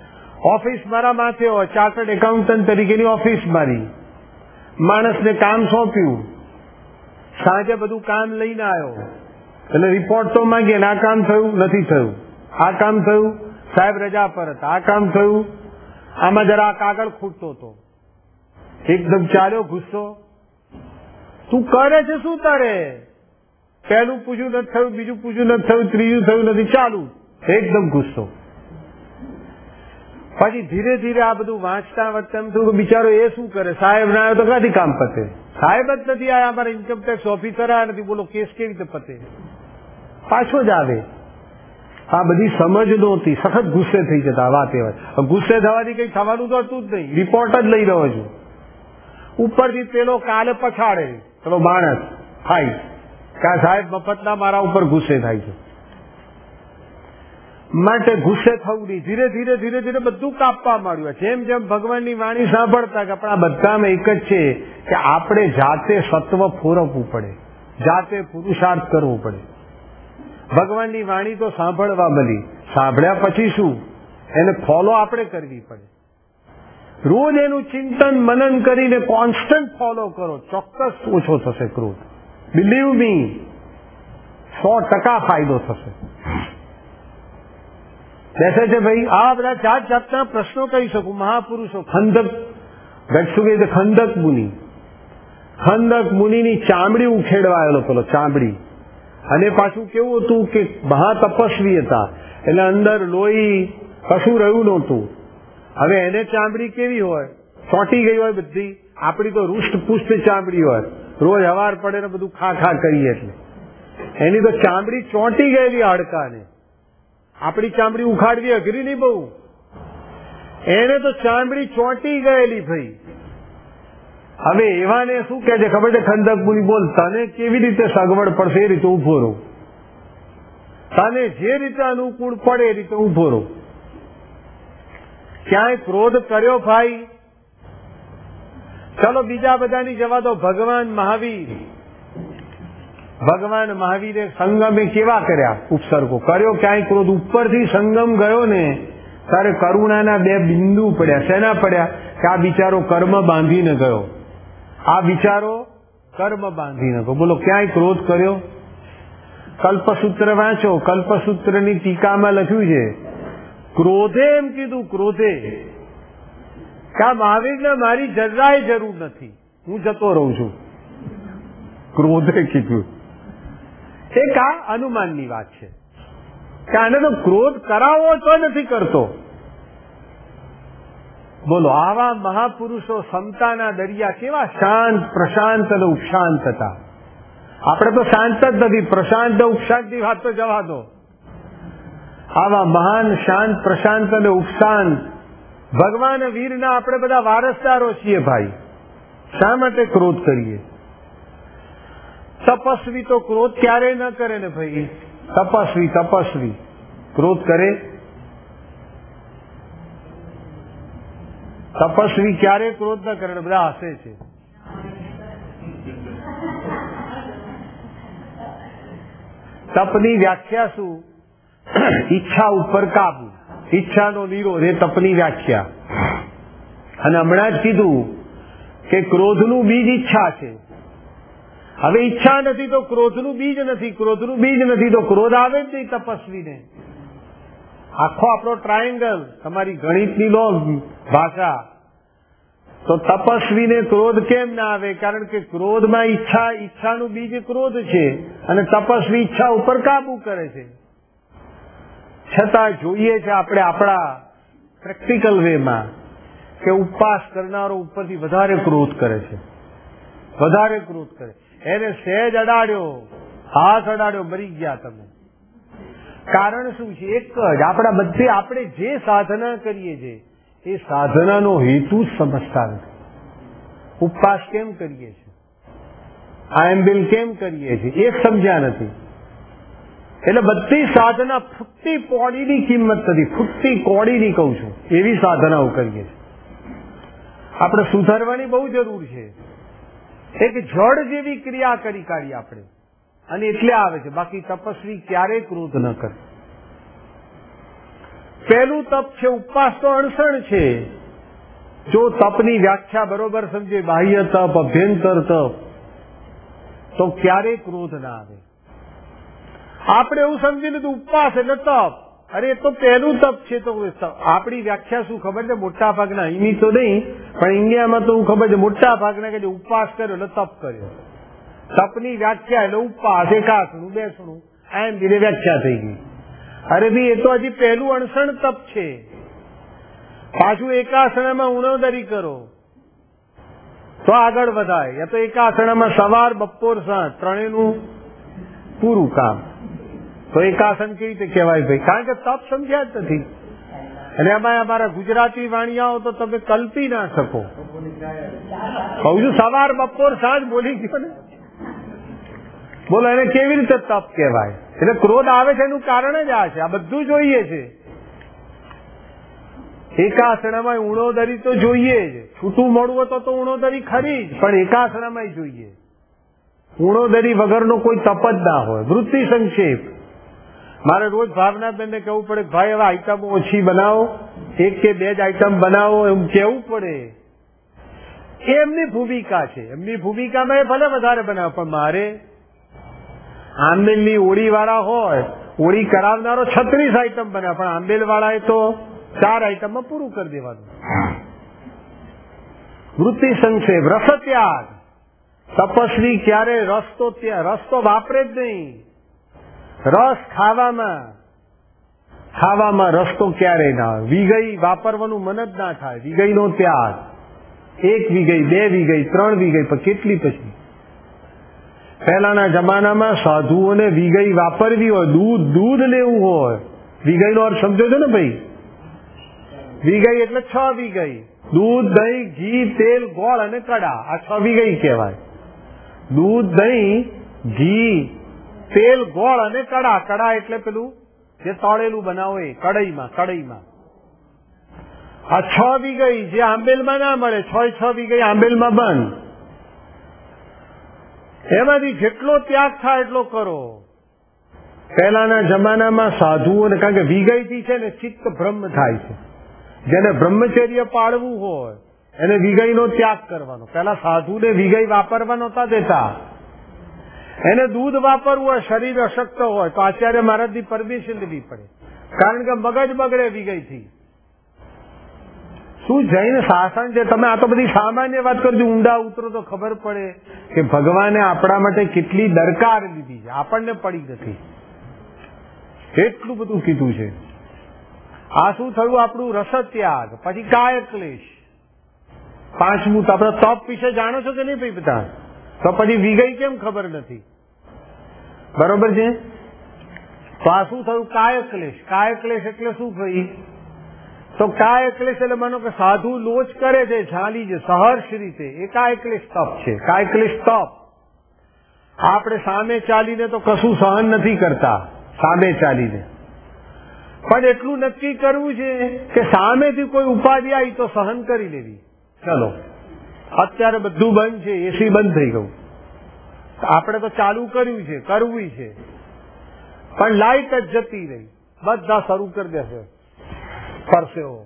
ઓફિસ મારા માથે હોય, ચાર્ટર્ડ એકાઉન્ટન્ટ તરીકેની ઓફિસ મારી, માણસને કામ સોંપ્યું, સાંજે બધું કામ લઈને આવ્યો, એટલે રિપોર્ટ તો માંગીએ, આ કામ થયું નથી થયું, આ કામ થયું, સાહેબ રજા પર હતા, આ કામ થયું, આમાં જરા કાગળ ખૂટતો હતો, એકદમ ચાલ્યો ગુસ્સો, તું કરે છે શું તારે? પહેલું પૂછ્યું નથી થયું, બીજું પૂછ્યું નથી થયું, ત્રીજું થયું નથી, ચાલુ, એકદમ ગુસ્સો. પછી ધીરે ધીરે આ બધું વાંચતા વાંચતા એમ થયું કે બિચારો એ શું કરે, સાહેબ ના આવ્યો તો ક્યાંથી કામ પતે? સાહેબ જ નથી આવ્યા, અમારા ઇન્કમટેક્સ ઓફિસર આવ્યા નથી, બોલો કેસ કેવી રીતે પતે? પાછો જ આવે. આ બધી સમજ નહોતી, સખત ગુસ્સે થઈ જતા. વાત એ હોય ગુસ્સે થવાથી કઈ થવાનું તો હતું જ નહીં, રિપોર્ટ જ લઈ રહ્યો છું. ઉપરથી પેલો કાલે પછાડે, પેલો માણસ થાય કે સાહેબ મફતના મારા ઉપર ગુસ્સે થાય છે. માટે ગુસ્સે થવું નહીં. ધીરે ધીરે ધીરે ધીરે બધું કાપવા માંડ્યું. જેમ જેમ ભગવાનની વાણી સાંભળતા કે આપણા બધામાં એક જ છે કે આપણે જાતે સત્વ ફોરવવું પડે, જાતે પુરુષાર્થ કરવો પડે. ભગવાનની વાણી તો સાંભળવા મળી, સાંભળ્યા પછી શું? એને ફોલો આપણે કરવી પડે. રોજ એનું ચિંતન મનન કરીને કોન્સ્ટન્ટ ફોલો કરો, ચોક્કસ ઓછો થશે ક્રોધ. બિલીવ મી, સો ટકા ફાયદો થશે. બેસે છે ભાઈ, આ બધા જાત જાતના પ્રશ્નો કહી શકું. મહાપુરુષો ખંદક ગઢસુગે ખંદક મુનિ, ખંદક મુનિની ચામડી ઉખેડવાયેલો પેલો ચામડી, અને પાછું કેવું હતું કે મહાતપસ્વી હતા, એટલે અંદર લોહી કશું રહ્યું નહોતું. હવે એને ચામડી કેવી હોય, ચોંટી ગઈ હોય બધી. આપણી તો રૂષ્ટ પુષ્ટ ચામડી હોય, રોજ હવાર પડે ને બધું ખા ખા કરીએ, એટલે એની તો ચામડી ચોંટી ગયેલી હાડકાને. આપણી ચામડી ઉખાડવી અઘરી નહીં બહુ, એને તો ચામડી ચોંટી ગયેલી ભાઈ. હવે એવાને શું કે છે ખબર છે ખંદક મુનિ? બોલ, તને કેવી રીતે સગવડ પડશે એ રીતે ઉભો રહો, તને જે રીતે અનુકૂળ પડે એ રીતે ઉભો રહો. ક્યાંય ક્રોધ કર્યો ભાઈ? ચલો બીજા બધાની જવા દો. ભગવાન મહાવીર, ભગવાન મહાવીરે સંગમે કેવા કર્યા? ઉપસર્ગો કર્યો. ક્યાંય ક્રોધ? ઉપરથી સંગમ ગયો ને ત્યારે કરુણાના બે બિંદુ પડ્યા. શેના પડ્યા? કે આ બિચારો કર્મ બાંધીને ગયો, આ બિચારો કર્મ બાંધીને ગયો. બોલો ક્યાંય ક્રોધ કર્યો? કલ્પસૂત્ર વાંચો, કલ્પસૂત્રની ટીકામાં લખ્યું છે ક્રોધે એમ કીધું, ક્રોધે કે આ મહાવીરને મારી જરાય જરૂર નથી, હું જતો રહું છું. ક્રોધે કીધું. એક આ અનુમાનની વાત છે કે આને તો ક્રોધ કરાવવો તો નથી કરતો. બોલો આવા મહાપુરુષો સમતાના દરિયા કેવા શાંત પ્રશાંત અને ઉપશાંત હતા. આપણે તો શાંત જ નથી, પ્રશાંત ઉપશાંતની વાત તો જવા દો. આવા મહાન શાંત પ્રશાંત અને ઉપશાંત ભગવાન વીરના આપણે બધા વારસદારો છીએ ભાઈ. શા માટે ક્રોધ કરીએ? તપસ્વી તો ક્રોધ ક્યારેય ન કરે ને ભાઈ. તપસ્વી તપસ્વી ક્રોધ કરે? તપસ્વી ક્યારે ક્રોધ ન કરે, બધા હસે છે. તપની વ્યાખ્યા શું? ઈચ્છા ઉપર કાબુ, ઈચ્છાનો નિરોધ, એ તપની વ્યાખ્યા. અને હમણાં જ કીધું કે ક્રોધનું બીજ ઈચ્છા છે. હવે ઈચ્છા નથી તો ક્રોધનું બીજ નથી, ક્રોધનું બીજ નથી તો ક્રોધ આવે જ નહીં તપસ્વીને. આખો આપણો ટ્રાયેંગલ, તમારી ગણિતની લો ભાષા, તો તપસ્વીને ક્રોધ કેમ ના આવે? કારણ કે ક્રોધમાં ઈચ્છા, ઈચ્છાનું બીજ ક્રોધ છે, અને તપસ્વી ઈચ્છા ઉપર કાબુ કરે છે. છતાં જોઈએ છે આપણે આપણા પ્રેક્ટિકલ વેમાં કે ઉપવાસ કરનારો ઉપરથી વધારે ક્રોધ કરે છે, વધારે ક્રોધ કરે. એને સહેજ અડાડ્યો, હાથ અડાડ્યો, મરી ગયા તમે. કારણ શું છે? એક જ, આપણા બધે આપણે જે સાધના કરીએ છીએ એ સાધનાનો હેતુ જ સમજતા નથી. ઉપવાસ કેમ કરીએ છીએ, આયંબિલ કેમ કરીએ છીએ એ સમજ્યા નથી. એટલે બધી સાધના ફૂટતી કોડીની કિંમત નથી, ફૂટતી કોડીની કહું છું, એવી સાધનાઓ કરીએ છીએ. આપણે સુધારવાની બહુ જરૂર છે. એક જડ જેવી ક્રિયા કરી કાઢી આપણે, અને એટલે આવે છે. બાકી તપસ્વી ક્યારેય ક્રોધ ન કરે. પહેલું તપ છે ઉપવાસ તો અણસણ છે. જો તપની વ્યાખ્યા બરોબર સમજે, બાહ્ય તપ, અભ્યંતર તપ, તો ક્યારેય ક્રોધ ના આવે. આપણે એવું સમજી લીધું ઉપવાસ એટલે તપ. અરે તો પહેલું તપ છે. તો આપણી વ્યાખ્યા શું ખબર છે? મોટા ભાગના, અહીંની તો નહીં પણ ઇન્ડિયામાં તો હું ખબર છે, મોટા ભાગના કે ઉપવાસ કર્યો એટલે તપ કર્યો. તપની વ્યાખ્યા એટલે ઉપવાસ, એકાસણું, બેસણું, એમ બીજે વ્યાખ્યા થઈ ગઈ. અરે ભાઈ એ તો હજી પહેલું અણસણ તપ છે. પાછું એકાસણામાં ઉણોદરી કરો તો આગળ વધાય. યા તો એકાસણામાં સવાર, બપોર, સાંજ ત્રણેયનું પૂરું કામ. તો એકાસન કેવી રીતે કહેવાય ભાઈ? કારણ કે તપ સમજ્યા જ નથી. અને એમાં અમારા ગુજરાતી વાણિયાઓ તો તમે કલ્પી ના શકો. કહું છું સવાર, બપોર, સાંજ બોલી ગયો ને, બોલો એને કેવી રીતે તપ કહેવાય? એટલે ક્રોધ આવે છે એનું કારણ જ આ છે. આ બધું જોઈએ છે. એકાસણામાં ઉણોદરી તો જોઈએ જ. છૂટું મળવું તો તો ઉણોદરી ખરી જ, પણ એકાસણામાં જોઈએ. ઉણોદરી વગરનો કોઈ તપ જ ના હોય. વૃત્તિ સંક્ષેપ. મારે રોજ ભાવનાબેનને કહેવું પડે ભાઈ હવે આઈટમ ઓછી બનાવો, એક કે બે જ આઈટમ બનાવો, એમ કહેવું પડે. એ એમની ભૂમિકા છે. એમની ભૂમિકામાં એ ભલે વધારે બનાવે, પણ મારે આંબેલની ઓળી વાળા હોય, ઓળી કરાવનારો છત્રીસ આઈટમ બનાવે, પણ આંબેલ વાળાએ તો ચાર આઈટમમાં પૂરું કરી દેવાનું. વૃત્તિ સંક્ષેપ. રસ ત્યાગ. તપસ્વી ક્યારે રસ તો રસ તો વાપરે જ નહીં. રસ ખાવામાં ખાવામાં રસ તો ક્યારેય ના હોય. વિગઈ વાપરવાનું મન જ ના થાય. વિગઈનો ત્યાગ. એક વિગઈ, બે વિગઈ, ત્રણ વિગઈ, પણ કેટલી પછી? પહેલાના જમાનામાં સાધુઓને વિગઈ વાપરવી હોય, દૂધ દૂધ લેવું હોય, વિગઈનો અર્થ સમજો છો ને ભાઈ? વિગઈ એટલે છ વિગઈ. દૂધ, દહીં, ઘી, તેલ, ગોળ અને કડા, આ છ વિગઈ કહેવાય. દૂધ, દહીં, ઘી, તેલ, ગોળ અને કડા. કડા એટલે પેલું જે તળેલું બનાવો એ કડાઈમાં. કડાઈમાં આ છ વિગઈ જે આંબેલમાં ના મળે. છ છ વિગઈ આંબેલમાં બંધ. એમાંથી જેટલો ત્યાગ થાય એટલો કરો. પહેલાના જમાનામાં સાધુઓને, કારણ કે વિગઈથી છે ને ચિત્ત બ્રહ્મ થાય છે. જેને બ્રહ્મચર્ય પાળવું હોય એને વિગઈનો ત્યાગ કરવાનો. પેલા સાધુને વિગઈ વાપરવા નહોતા દેતા. એને દૂધ વાપરવું હોય, શરીર અશક્ત હોય તો આચાર્ય મહારાજની પરમિશન લેવી પડે. કારણ કે મગજ બગડે વિગઈથી. શું જૈન શાસન છે? તમે આ તો બધી સામાન્ય વાત કરજો. ઊંડા ઉતરો તો ખબર પડે કે ભગવાને આપણા માટે કેટલી દરકાર લીધી છે. આપણને પડી નથી. એટલું બધું કીધું છે. આ શું થયું? આપણું રસ ત્યાગ. પછી કાય ક્લેશ. પાંચમું તો આપણે તપ વિશે જાણો છો કે નહીં ભાઈ બધા? તો પછી વિગઈ કેમ ખબર નથી? બરોબર છે. તો આ શું થયું? કાય ક્લેશ. કાય ક્લેશ એટલે શું ભાઈ? તો કાય ક્લેશ એટલે માનો કે સાધુ લોચ કરે છે, ઝાલી છે, સહર્ષ રીતે, એ કાય ક્લેશ તપ છે. કાય ક્લેશ તપ. આપણે સામે ચાલીને તો કશું સહન નથી કરતા. સામે ચાલીને પણ એટલું નક્કી કરવું છે કે સામેથી કોઈ ઉપાધિ આવી તો સહન કરી લેવી. ચલો અત્યારે બધું બંધ છે, એસી બંધ થઈ ગયું. આપણે તો ચાલુ કર્યું છે, કરવું છે, પણ લાઈટ જ જતી રહી. બધા શરૂ કરી દેશે પરસેવો.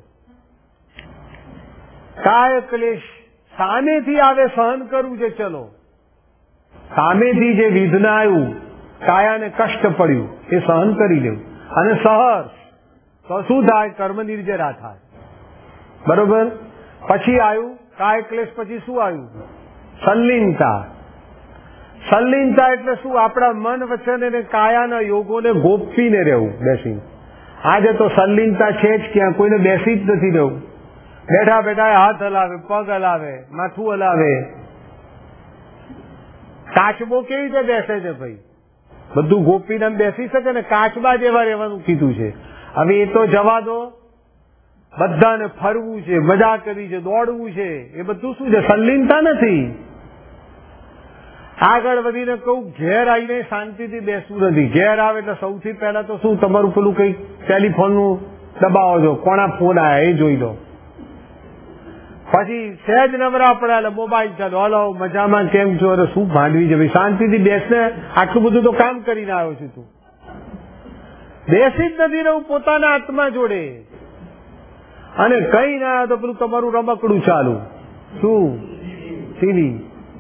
કાય ક્લેશ સામેથી આવે, સહન કરવું છે. ચલો સામેથી જે વિઘ્ન આવ્યું, કાયાને કષ્ટ પડ્યું, એ સહન કરી લેવું. અને સહર્ષ તો શું થાય? કર્મ નિર્જરા થાય. બરોબર. પછી આવ્યું કાય ક્લેશ. પછી શું આવ્યું? સંલીનતા. સંલીનતા એટલે શું? આપણા મન, વચન અને કાયાના યોગોને ગોપવીને રહેવું બેસીને. આજે તો સંલીનતા છે જ ક્યાં? કોઈને બેસી જ નથી રહેવું. બેઠા બેઠા હાથ હલાવે, પગ હલાવે, માથું હલાવે. કાચબો કેવી રીતે બેસે છે ભાઈ? બધું ગોપીને બેસી શકે ને? કાચબા જેવા રહેવાનું કીધું છે. હવે એ તો જવા દો. બધાને ફરવું છે, મજા કરવી છે, દોડવું છે, એ બધું શું છે? સંલીનતા નથી. આગળ વધીને કહું, ઘેર આવીને શાંતિથી બેસવું નથી. ઘેર આવે એટલે સૌથી પહેલા તો શું? તમારું પેલું કઈ ટેલિફોનનું દબાવો છો, કોના ફોન આવ્યા એ જોઈ લો. પછી સહેજ નવરા પડ્યા એટલે મોબાઈલ ચાલો, હલો મજામાં, કેમ છો? અરે શું ભાંડવી છે ભાઈ? શાંતિથી બેસને. આટલું બધું તો કામ કરીને આવ્યો છું તું. બેસી જ નથી રહું પોતાના આત્મા જોડે. અને કઈ ના તો પેલું તમારું રમકડું ચાલુ, શું? ટીવી.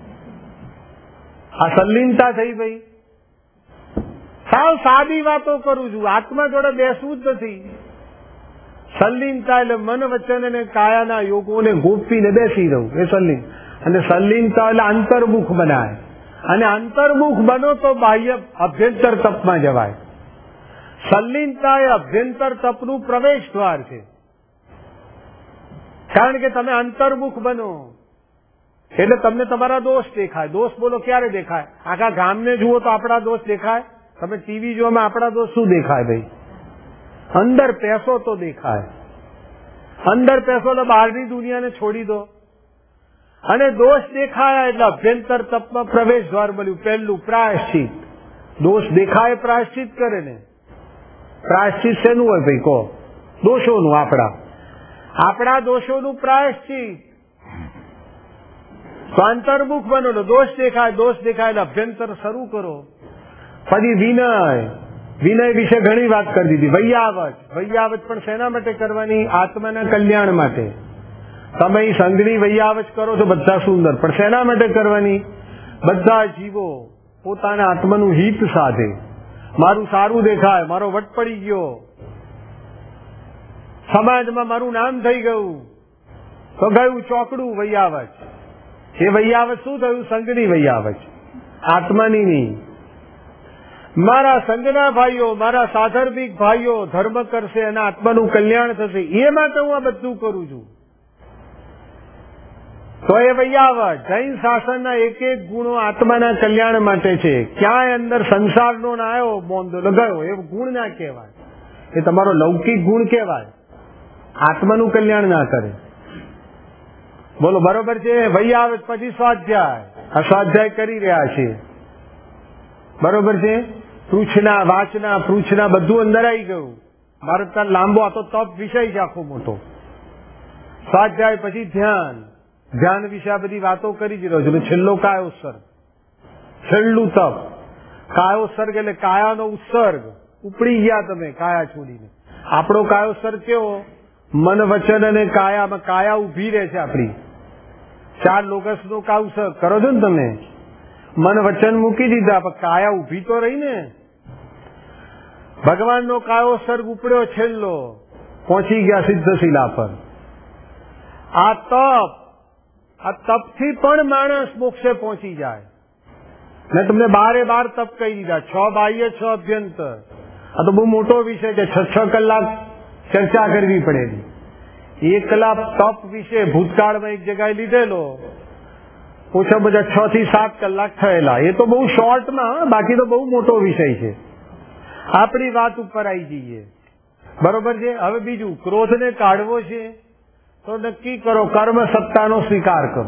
આ સલ્લીનતા થઈ ભાઈ. સાવ સાદી વાતો કરું છું, આત્મા જોડે બેસવું જ નથી. સલ્લીનતા એટલે મન વચન અને કાયાના યોગોને ગોપીને બેસી રહું, એ સલ્લીન. અને સલ્લીનતા એટલે અંતર્મુખ બનાય, અને અંતર્મુખ બનો તો બાહ્ય અભ્યંતર તપમાં જવાય. સલ્લીનતા એ અભ્યંતર તપનું પ્રવેશ દ્વાર છે. કારણ કે તમે અંતર્મુખ બનો એટલે તમને તમારા દોષ દેખાય. દોષ બોલો ક્યારે દેખાય? આખા ગામને જુઓ તો આપણા દોષ દેખાય. તમે ટીવી જોવામાં આપણા દોષ શું દેખાય ભાઈ? અંદર પેસો તો દેખાય. અંદર પેસો એટલે બહારની દુનિયાને છોડી દો. અને દોષ દેખાયા એટલે અભ્યંતર તપમાં પ્રવેશ દ્વાર મળ્યું. પહેલું પ્રાયશ્ચિત. દોષ દેખાય પ્રાયશ્ચિત કરે ને. પ્રાયશ્ચિત શેનું હોય ભાઈ કહો? દોષોનું. આપણા આપણા દોષોનું પ્રાયશ્ચિત. તો અંતર્મુખ બનો, દોષ દેખાય, દોષ દેખાય એટલે અભ્યંતર શરૂ કરો. પછી વિનય. વિનય વિશે ઘણી વાત કરી દીધી. વૈયાવટ. વૈયાવટ પણ શેના માટે કરવાની? આત્માના કલ્યાણ માટે. તમે સંઘની વૈયાવટ કરો છો બધા સુંદર, પણ શેના માટે કરવાની? બધા જીવો પોતાના આત્માનું હિત સાધે. મારું સારું દેખાય, મારો વટ પડી ગયો, સમાજમાં મારું નામ થઈ ગયું, તો ગયું ચોકડું વૈયાવટ. એ વૈયાવટ શું થયું? સંઘની વૈયાવટ, આત્માની નહીં. મારા સંઘના ભાઈઓ, મારા સાધર્મિક ભાઈઓ ધર્મ કરશે અને આત્માનું કલ્યાણ થશે, એ માટે હું આ બધું કરું છું. તો એ વૈયાવટ. જૈન શાસનના એક એક ગુણો આત્માના કલ્યાણ માટે છે. ક્યાંય અંદર સંસારનો ના આવ્યો બોંધો લગાયો, એ ગુણ ના કહેવાય. એ તમારો લૌકિક ગુણ કહેવાય. આત્માનું કલ્યાણ ના કરે. બોલો બરોબર છે? વૈયાવટ. પછી સ્વાધ્યાય. આ સ્વાધ્યાય કરી રહ્યા છે, બરોબર છે? પૃચ્છના વાચના પૃચ્છના બધું અંદર આવી ગયું. મારે ત્યાં લાંબો આ તો તપ વિષય છે આખો મોટો. સ્વાધ્યાય પછી ધ્યાન. ધ્યાન વિશે આ બધી વાતો કરી જ રહ્યો છું. છેલ્લો કાયોત્સર્ગ, છેલ્લું તપ. કાયોત્સર્ગ એટલે કાયાનો ઉત્સર્ગ. ઉપડી ગયા તમે કાયા છોડીને. આપણો કાયોત્સર્ગ કેવો? મન વચન અને કાયામાં. કાયા ઉભી રહે છે આપણી. ચાર લોકસ નો કાયોત્સર્ગ કરો છો ને તમે. મન વચન મૂકી દીધા, પણ કાયા ઉભી તો રહી ને. ભગવાનનો કાયોત્સર્ગ ઉપડ્યો છેલ્લો, પહોંચી ગયા સિદ્ધશિલા પર. આ તપ, આ તપથી પણ માણસ મોક્ષે પહોંચી જાય. મેં તમને બારે બાર તપ કહી દીધા. છ બાહ્ય, છ અભ્યંતર. આ તો બહુ મોટો વિષય છે. છ છ કલાક ચર્ચા કરવી પડેલી. એક કલાક તપ વિશે ભૂતકાળમાં એક જગ્યાએ લીધેલો. ઓછા બધા છ થી સાત કલાક થયેલા. એ તો બહુ શોર્ટમાં, બાકી તો બહુ મોટો વિષય છે. આપણી વાત ઉપર આવી જઈએ, બરોબર છે? હવે બીજું, ક્રોધને કાઢવો છે તો નક્કી કરો કર્મ સત્તાનો સ્વીકાર કરો.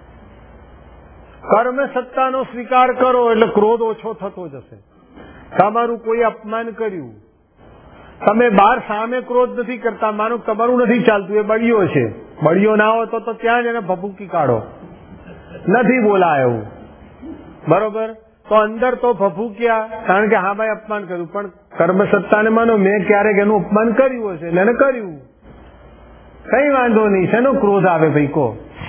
કર્મ સત્તાનો સ્વીકાર કરો એટલે ક્રોધ ઓછો થતો જશે. તમારું કોઈ અપમાન કર્યું, તમે બહાર સામે ક્રોધ નથી કરતા, માનો તમારું નથી ચાલતું, એ બળિયો છે. બળિયો ના હોય તો ત્યાં જ એને ભભૂકી કાઢો. નથી બોલાય એવું, બરોબર? તો અંદર તો ભભૂક્યા, કારણ કે હા ભાઈ અપમાન કર્યું. પણ કર્મ સત્તાને માનો મેં ક્યારેક એનું અપમાન કર્યું હશે એટલે એને કર્યું, કઈ વાંધો નહીં. શેનો ક્રોધ આવે ભાઈ કહો?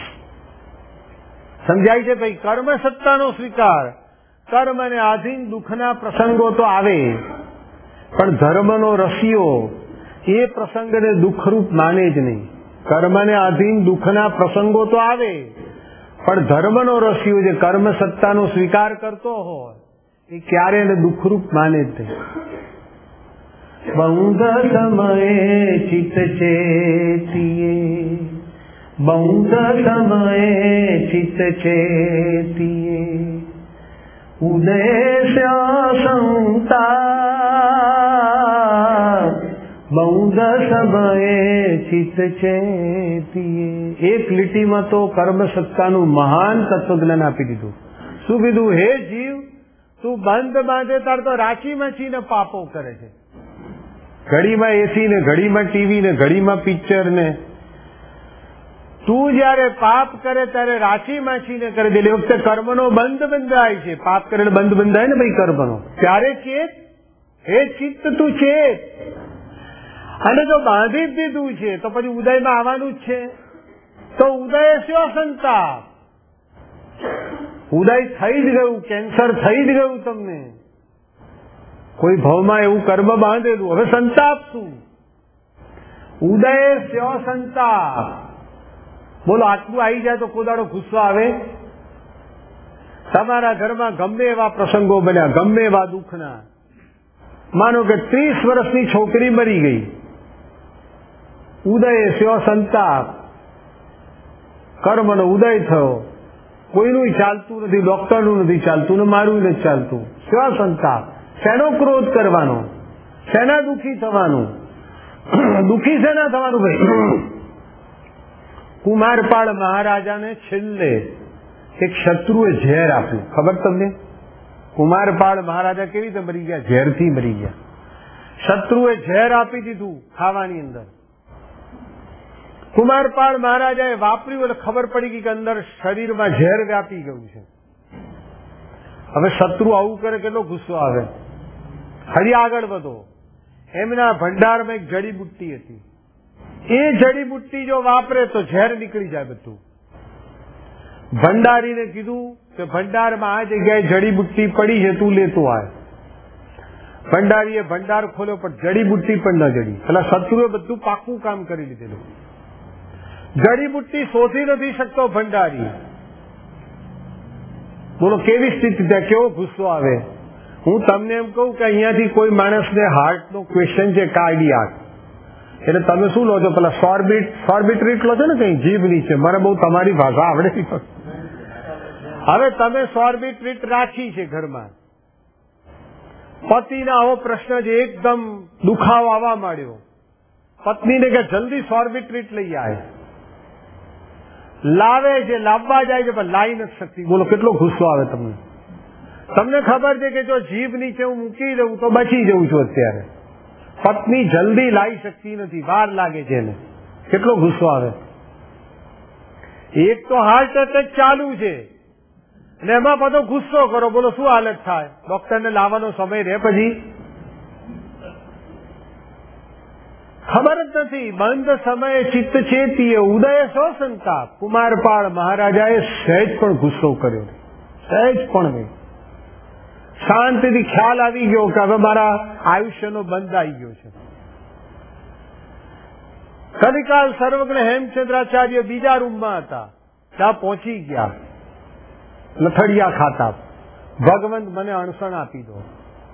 સમજાય છે ભાઈ? કર્મ સત્તાનો સ્વીકાર. કર્મ અને આધીન દુઃખના પ્રસંગો તો આવે, પણ ધર્મનો રસિયો એ પ્રસંગને દુઃખરૂપ માને જ નહીં. કર્મને આધીન દુઃખના પ્રસંગો તો આવે, પણ ધર્મનો રસિયો જે કર્મ સત્તાનો સ્વીકાર કરતો હોય એ ક્યારે એને દુઃખરૂપ માને જ નહીં. બૌદ્ધ સમયે ચિત્ત ચેતીએ, બૌદ્ધ સમયે ચિત્ત ચેતીએ, ઉદેશ્ય સંતા બૌદ્ધ સમયે ચિત્ત ચેતીએ. એક લીટીમાં તો કર્મ સત્તાનું મહાન તત્વજ્ઞાન આપી દીધું. શું કીધું? હે જીવ, તું બંધ બાંધે તાર તો રાચી મચીને પાપો કરે છે. ઘડીમાં એસી ને, ઘડીમાં ટીવી ને, ઘડીમાં પિક્ચર ને. તું જયારે પાપ કરે ત્યારે રાચી માચીને કરે. એટલે એ વખતે કર્મનો બંધ બંધાય છે. પાપ કરે બંધ બંધાય ને ભાઈ કર્મનો. ત્યારે ચેત, હે ચિત્ત તું ચેત. અને જો બાંધી જ દીધું છે તો પછી ઉદયમાં આવવાનું જ છે. તો ઉદય શો સંતાપ? ઉદય થઈ જ ગયું, કેન્સર થઈ જ ગયું તમને. કોઈ ભાવમાં એવું કર્મ બાંધેલું, હવે સંતાપ શું? ઉદય શો સંતાપ? બોલો, આટલું આવી જાય તો કોદાડો ગુસ્સો આવે? તમારા ઘરમાં ગમે એવા પ્રસંગો બન્યા, ગમે એવા દુઃખના, માનો કે ત્રીસ વર્ષની છોકરી મરી ગઈ, ઉદય શો સંતાપ? કર્મનો ઉદય થયો, કોઈનું ચાલતું નથી, ડોક્ટરનું નથી ચાલતું ને મારું નથી ચાલતું. શો સંતાપ? શેનો ક્રોધ કરવાનો? શેના દુઃખી થવાનું? દુઃખી શેના થવાનું ભાઈ? કુમારપાળ મહારાજાને છેલ્લે એક શત્રુએ ઝેર આપ્યું, ખબર તમને? કુમારપાળ મહારાજા કેવી રીતે મરી ગયા? ઝેરથી મરી ગયા. શત્રુએ ઝેર આપી દીધું ખાવાની અંદર. કુમારપાળ મહારાજાએ વાપર્યું એટલે ખબર પડી ગઈ કે અંદર શરીરમાં ઝેર વ્યાપી ગયું છે. હવે શત્રુ આવું કરે કેટલો ગુસ્સો આવે. ફરી આગળ વધો. એમના ભંડારમાં એક જડીબુટ્ટી હતી. એ જડીબુટ્ટી જો વાપરે તો ઝેર નીકળી જાય બધું. ભંડારીને કીધું કે ભંડારમાં આ જગ્યાએ જડીબુટ્ટી પડી છે, તું લેતો આય. ભંડારીએ ભંડાર ખોલ્યો પણ જડીબુટ્ટી પણ ન જડી. પેલા શત્રુએ બધું પાકું કામ કરી લીધેલું. જડીબુટ્ટી શોધી નથી શકતો ભંડારી. બોલો કેવી સ્થિતિ થાય, કેવો ગુસ્સો આવે. હું તમને એમ કહું કે અહીંયાથી કોઈ માણસને હાર્ટનો ક્વેશ્ચન છે, કાર્ડિયાક, એટલે તમે શું લો છો? પેલા સોર્બિટ સોર્બિટ્રીટ લો છો ને કઈ જીભ નીચે. મને બહુ તમારી ભાષા આવડે. હવે તમે સોર્બિટ્રીટ રાખી છે ઘરમાં, પતિના આવો પ્રશ્ન છે, એકદમ દુખાવો આવવા માંડ્યો, પત્નીને કે જલ્દી સોર્બિટ્રીટ લઈ આવે. લાવે છે, લાવવા જાય છે, પણ લાવી નથી શકતી. બોલો કેટલો ગુસ્સો આવે તમને. તમને ખબર છે કે જો જીભ નીચે હું મૂકી દઉં તો બચી જઉં છું. અત્યારે પત્ની જલ્દી લાવી શકતી નથી, વાર લાગે છે એને. કેટલો ગુસ્સો આવે. એક તો હાર્ટ એટેક ચાલુ છે અને એમાં બધો ગુસ્સો કરો. બોલો શું હાલત થાય? ડોક્ટરને લાવવાનો સમય રહે પછી ખબર જ નથી. બંધ સમયે ચિત્ત ચેતીએ ઉદય શો સંતાપ? કુમારપાળ મહારાજાએ સહેજ પણ ગુસ્સો કર્યો, સહેજ પણ નહીં. શાંતિથી ખ્યાલ આવી ગયો કે હવે મારા આયુષ્યનો બંધ આવી ગયો છે. કલિકાલ સર્વજ્ઞ હેમચંદ્રાચાર્ય બીજા રૂમમાં હતા, ત્યાં પહોંચી ગયા, લથડિયા ખાતા, ભગવંત મને અણસણ આપી દો.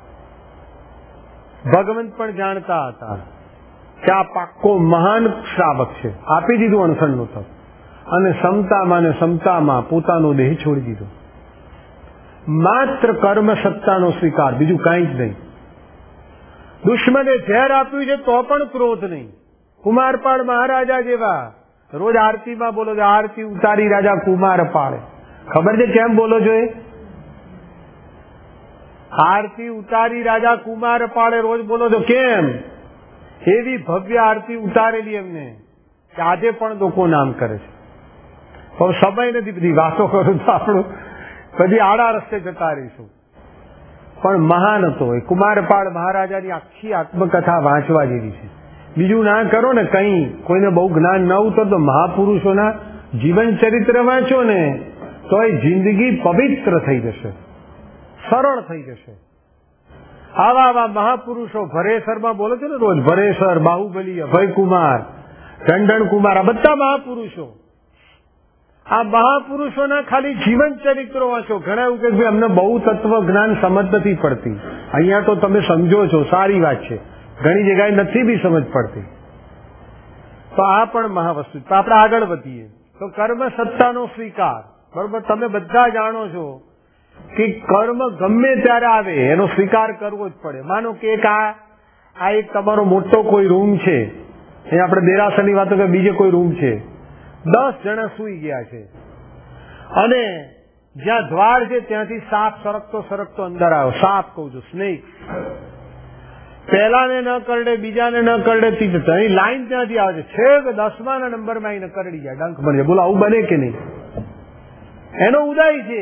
ભગવંત પણ જાણતા હતા કે આ પાક્કો મહાન શ્રાવક છે, આપી દીધું અણસણનું તપ, અને સમતામાં ને સમતામાં પોતાનો દેહ છોડી દીધો. માત્ર કર્મ સત્તાનો સ્વીકાર, બીજું કાંઈ જ નહીં. દુશ્મને ઝેર આપ્યું છે તો પણ ક્રોધ નહીં. કુમારપાળ મહારાજા જેવા રોજ આરતીમાં બોલો છો, આરતી ઉતારી રાજા કુમારપાળે. ખબર છે કેમ બોલો છો? એ આરતી ઉતારી રાજા કુમારપાળે રોજ બોલો છો કેમ? એવી ભવ્ય આરતી ઉતારેલી એમને કે આજે પણ લોકો નામ કરે છે. પણ સમય નથી, બધી વાતો કરું તો આપણું બધી આડા રસ્તે જતા રહીશું. પણ મહાન હતો એ કુમારપાળ મહારાજાની આખી આત્મકથા વાંચવા જેવી છે. બીજું ના કરો ને કઈ, કોઈને બહુ જ્ઞાન ન ઉતર તો મહાપુરુષોના જીવન ચરિત્ર વાંચો ને તો એ જિંદગી પવિત્ર થઈ જશે, સરળ થઈ જશે. આવા આવા મહાપુરુષો ભરેસરમાં બોલે છે ને રોજ, ભરેસર, બાહુબલી, અભયકુમાર, ટંડન કુમાર, આ બધા મહાપુરુષો. આ મહાપુરુષોના ખાલી જીવન ચરિત્રો વાંચો. ઘણા એવું કે ભાઈ અમને બહુ તત્વ જ્ઞાન સમજ નથી પડતી. અહીંયા તો તમે સમજો છો, સારી વાત છે. ઘણી જગ્યાએ નથી બી સમજ પડતી, તો આ પણ મહાવસ્તુ. તો આપણે આગળ વધીએ તો કર્મ સત્તાનો સ્વીકાર. બરોબર, તમે બધા જાણો છો કે કર્મ ગમે ત્યારે આવે એનો સ્વીકાર કરવો જ પડે. માનો કે એક આ આ એક તમારો મોટો કોઈ રૂમ છે, એ આપણે દેરાસરની વાતો કે બીજે કોઈ રૂમ છે, દસ જણા સુઈ ગયા છે અને જ્યાં દ્વાર છે ત્યાંથી સાપ સરકતો સરકતો અંદર આવ્યો. સાપ કહું છું, સ્નેક. પહેલાને ન કરડે, બીજાને ન કરડે, ત્રીજી લાઈન ત્યાંથી આવે છે, છેક દસમાના નંબરમાં આવીને કરડી જાય, ડંખ ભરી જાય. બોલો આવું બને કે નહીં? એનો ઉદય છે.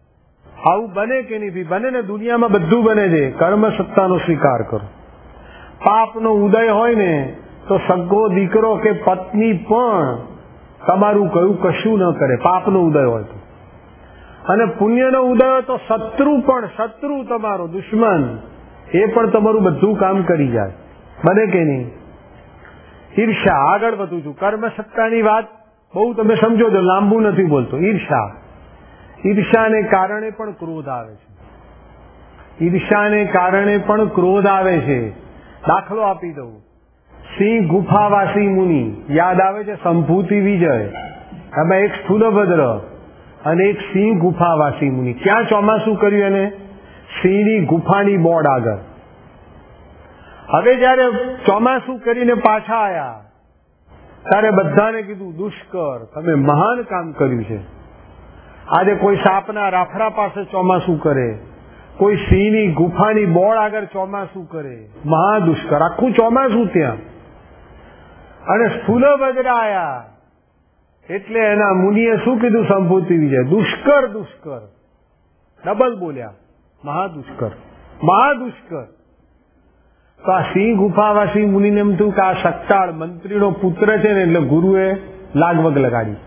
આવું બને કે નહીં? બને ને, દુનિયામાં બધું બને છે. કર્મ સત્તાનો સ્વીકાર કરો. પાપનો ઉદય હોય ને તો સગો દીકરો કે પત્ની પણ તમારું કયું કશું ન કરે, પાપનો ઉદય હોય તો. અને પુણ્યનો ઉદય હોય તો શત્રુ પણ, શત્રુ તમારો દુશ્મન, એ પણ તમારું બધું કામ કરી જાય. બને કે નહીં? ઈર્ષા. આગળ વધું છું. કર્મ સત્તાની વાત બહુ તમે સમજો છો, લાંબુ નથી બોલતો. ઈર્ષા. ઈર્ષાને કારણે પણ ક્રોધ આવે છે. ઈર્ષાને કારણે પણ ક્રોધ આવે છે. દાખલો આપી દઉં. સિંહ ગુફાવાસી મુનિ, યાદ આવે છે? સંભૂતિ વિજય. હવે એક સ્થૂલભદ્ર અને એક સિંહ ગુફાવાસી મુનિ. ક્યાં ચોમાસું કર્યું એને? સિંહની ગુફાની બોર્ડ આગળ. હવે જયારે ચોમાસું કરીને પાછા આવ્યા ત્યારે બધાને કીધું, દુષ્કર, તમે મહાન કામ કર્યું છે. આજે કોઈ સાપના રાફડા પાસે ચોમાસું કરે, કોઈ સિંહની ગુફાની બોર્ડ આગળ ચોમાસું કરે, મહાદુષ્કર. આખું ચોમાસું ત્યાં. અને સ્થૂલભદ્ર આયા એટલે એના મુનિએ શું કીધું? સંભૂતિ વિજય, દુષ્કર, દુષ્કર. ડબલ બોલ્યા, મહાદુષ્કર, મહાદુષ્કર. તો આ સિંહ ગુફાવાસી મુનિને એમ થયું કે આ સટ્ટાળ મંત્રીનો પુત્ર છે ને, એટલે ગુરુએ લાગવગ લગાડી.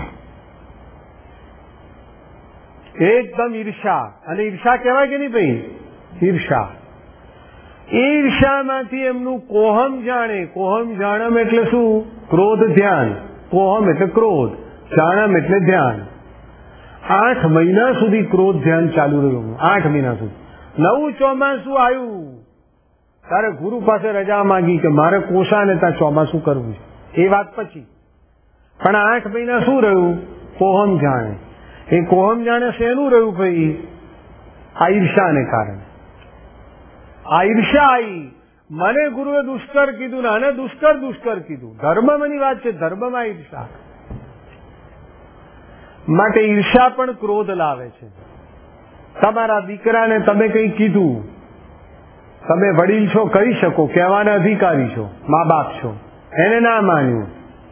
એકદમ ઈર્ષા. અને ઈર્ષા કહેવાય કે નહીં ભાઈ? ઈર્ષા. ઈર્ષામાંથી એમનું કોહમ જાણે. કોહમ જાણમ એટલે શું? ક્રોધ ધ્યાન. કોહમ એટલે ક્રોધ, જાણમ એટલે ધ્યાન. આઠ મહિના સુધી ક્રોધ ધ્યાન ચાલુ રહ્યું. આઠ મહિના સુધી. નવું ચોમાસું આવ્યું ત્યારે ગુરુ પાસે રજા માંગી કે મારે કોષાને ત્યાં ચોમાસું કરવું છે. એ વાત પછી. પણ આઠ મહિના શું રહ્યું? કોહમ જાણે. એ કોહમ જાણે શેનું રહ્યું ભાઈ? આ ઈર્ષાને કારણે. આ ઈર્ષા આવી. મને ગુરુએ દુષ્કર કીધું ને આને દુષ્કર દુષ્કર કીધું. ધર્મની વાત છે, ધર્મમાં ઈર્ષા. માટે ઈર્ષા પણ ક્રોધ લાવે છે. તમારા દીકરાને તમે કંઈ કીધું, તમે વડીલ છો, કહી શકો, કહેવાના અધિકારી છો, મા બાપ છો, એને ના માન્યું,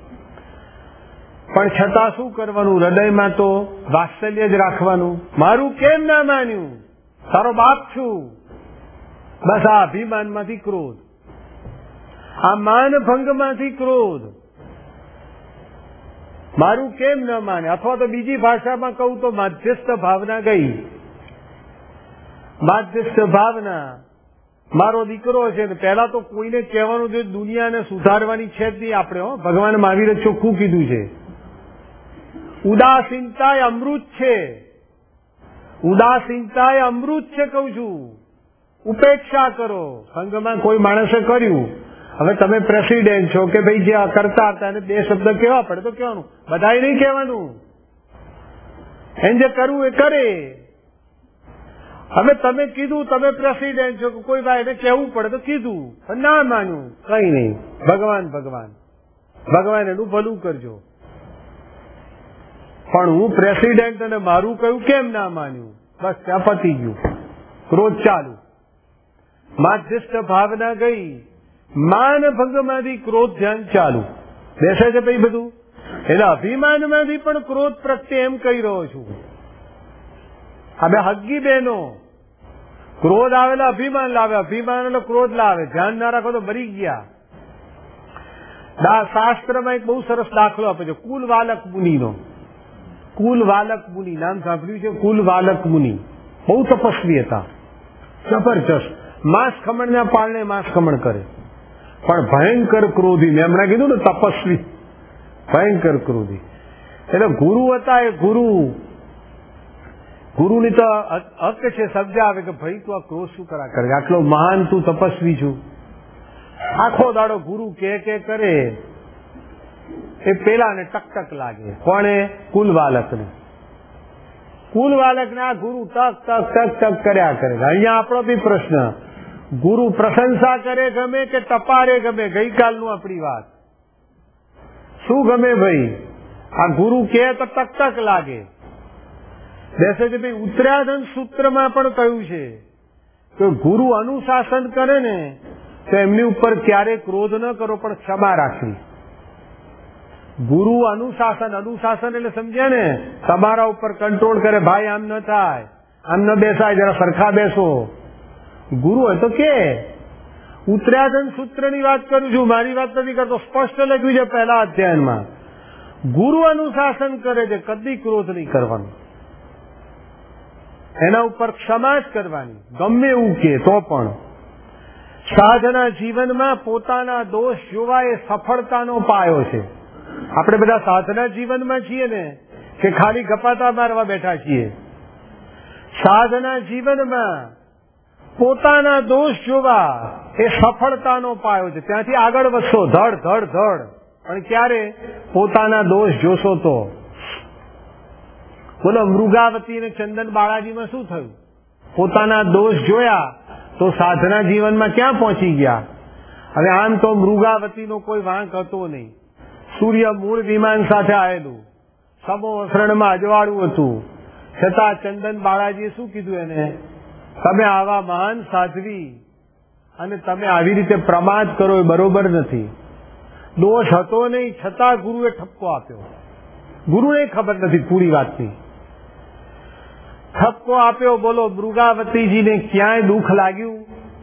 પણ છતાં શું કરવાનું? હૃદયમાં તો વાત્સલ્ય જ રાખવાનું. મારું કેમ ના માન્યું? તારો બાપ છું. બસ આ અભિમાનમાંથી ક્રોધ, આ માનભંગમાંથી ક્રોધ. મારું કેમ ન માને? અથવા તો બીજી ભાષામાં કહું તો માધ્યસ્થ ભાવના ગઈ. માધ્યસ્થ ભાવના. મારો દીકરો છે ને, પહેલા તો કોઈને કહેવાનું છે, દુનિયાને સુધારવાની છે જ નહીં આપણે. હો, ભગવાન મહાવીરે ચોખ્ખું કીધું છે. ઉદાસીનતા એ અમૃત છે. ઉદાસીનતા એ અમૃત છે કહું છું. ઉપેક્ષા કરો. સંઘમાં કોઈ માણસે કર્યું, હવે તમે પ્રેસિડેન્ટ છો કે ભાઈ જે કરતા હતા એને બે શબ્દ કહેવા પડે તો કહેવાનું, બધાએ નહીં કહેવાનું. એને જે કરવું એ કરે. હવે તમે કીધું, તમે પ્રેસિડેન્ટ છો, કોઈ ભાઈ એને કહેવું પડે તો કીધું, પણ ના માન્યું, કઈ નહીં. ભગવાન ભગવાન ભગવાન એનું ભલું કરજો. પણ હું પ્રેસિડેન્ટ અને મારું કયું કેમ ના માન્યું? બસ ત્યાં પતી ગયું. ક્રોધ ચાલુ. માધ્યસ્થ ભાવના ગઈ. માનભંગમાંથી ક્રોધ ધ્યાન ચાલુ. બેસે છે ભાઈ બધું. એટલે અભિમાનમાંથી પણ ક્રોધ પ્રત્યે એમ કહી રહ્યો છું. હવે હગ્ગી બહેનો, ક્રોધ આવેલા અભિમાન લાવે, અભિમાન એટલે ક્રોધ લાવે. ધ્યાન ના રાખો તો મરી ગયા. શાસ્ત્રમાં એક બહુ સરસ દાખલો આપે છે, કુલ વાલક મુનિનો. કુલ વાલક મુનિ નામ સાંભળ્યું છે? કુલ વાલક મુનિ બહુ તપસ્વી હતા, જબરજસ્ત. માંસ ખમણના પાલને માંસ ખમણ કરે, પણ ભયંકર ક્રોધી. મેં હમણાં કીધું ને તપસ્વી, ભયંકર ક્રોધી. એટલે ગુરુ હતા. એ ગુરુ ગુરુની તો હક છે, સમજાવે કે ભાઈ તું આ ક્રોધ શું કરા કરે? આટલો મહાન તું તપસ્વી છું. આખો દાડો ગુરુ કે કે કરે. એ પેલાને ટક ટક લાગે. કોણે? કુલવાલકને. કુલવાલકને આ ગુરુ ટક ટક ટક ટક કર્યા કરે. અહીંયા આપણો બી પ્રશ્ન, ગુરુ પ્રશંસા કરે ગમે કે ટપારે ગમે? ગઈકાલનું આપણી વાત. શું ગમે ભાઈ? આ ગુરુ કે તો ટક ટક લાગે. બેસે છે ભાઈ. ઉત્તરાધન સૂત્રમાં પણ કહ્યું છે કે ગુરુ અનુશાસન કરે ને તો એમની ઉપર ક્યારેય ક્રોધ ન કરો, પણ ક્ષમા રાખવી. ગુરુ અનુશાસન, અનુશાસન એટલે સમજ્યા ને, તમારા ઉપર કંટ્રોલ કરે. ભાઈ આમ ન થાય, આમ ન બેસાય, જરા સરખા બેસો. ગુરુ હોય તો કે ઉતર્યા છે સૂત્રની વાત કરું છું, મારી વાત નથી કરતો. સ્પષ્ટ લખ્યું છે પહેલા અધ્યાયમાં, ગુરુ અનુશાસન કરે છે, કદી ક્રોધ નહીં કરવાનો, એના ઉપર ક્ષમા જ કરવાની, ગમે એવું કે તો પણ. સાધના જીવનમાં પોતાના દોષ જોવા એ સફળતાનો પાયો છે. આપણે બધા સાધના જીવનમાં છીએ ને કે ખાલી ગપાતા મારવા બેઠા છીએ? સાધના જીવનમાં પોતાના દોષ જોવા એ સફળતાનો પાયો છે. ત્યાંથી આગળ વધશો ધડ ધડ ધડ, પણ ક્યારે? પોતાના દોષ જોશો તો. બોલો, મૃગાવતી અને ચંદન બાળાજીમાં શું થયું? પોતાના દોષ જોયા તો સાધના જીવનમાં ક્યાં પહોંચી ગયા? હવે આમ તો મૃગાવતીનો કોઈ વાંક હતો નહીં. સૂર્ય મૂળ વિમાન સાથે આવેલું, સમો વસરણમાં અજવાળું હતું, છતાં ચંદન બાળાજીએ શું કીધું એને? તમે આવા મહાન સાધ્વી અને તમે આવી રીતે પ્રમાદ કરો એ બરોબર નથી. દોષ હતો નહીં, છતાં ગુરુએ ઠપકો આપ્યો. ગુરુને ખબર નથી પૂરી વાતની. ઠપકો આપ્યો. બોલો, મૃગાવતીજીને ક્યાંય દુઃખ લાગ્યું?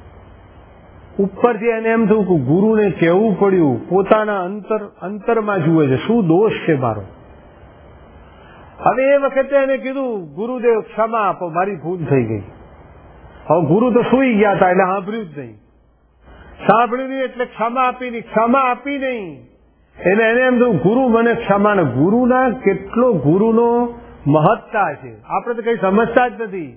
ઉપરથી એને એમ થયું કે ગુરુને કહેવું પડ્યું, પોતાના અંતર અંતરમાં જુએ છે શું દોષ છે મારો. હવે એ વખતે એને કીધું, ગુરુદેવ ક્ષમા આપો, મારી ભૂલ થઈ ગઈ. હવે ગુરુ તો સુઈ ગયા હતા એટલે સાંભળ્યું જ નહીં. સાંભળ્યું નહીં એટલે ક્ષમા આપી નહીં. ક્ષમા આપી નહીં એટલે એને એમ થયું ગુરુ મને ક્ષમા ને. ગુરુના કેટલો ગુરુનો મહત્તા છે આપણે તો કઈ સમજતા જ નથી.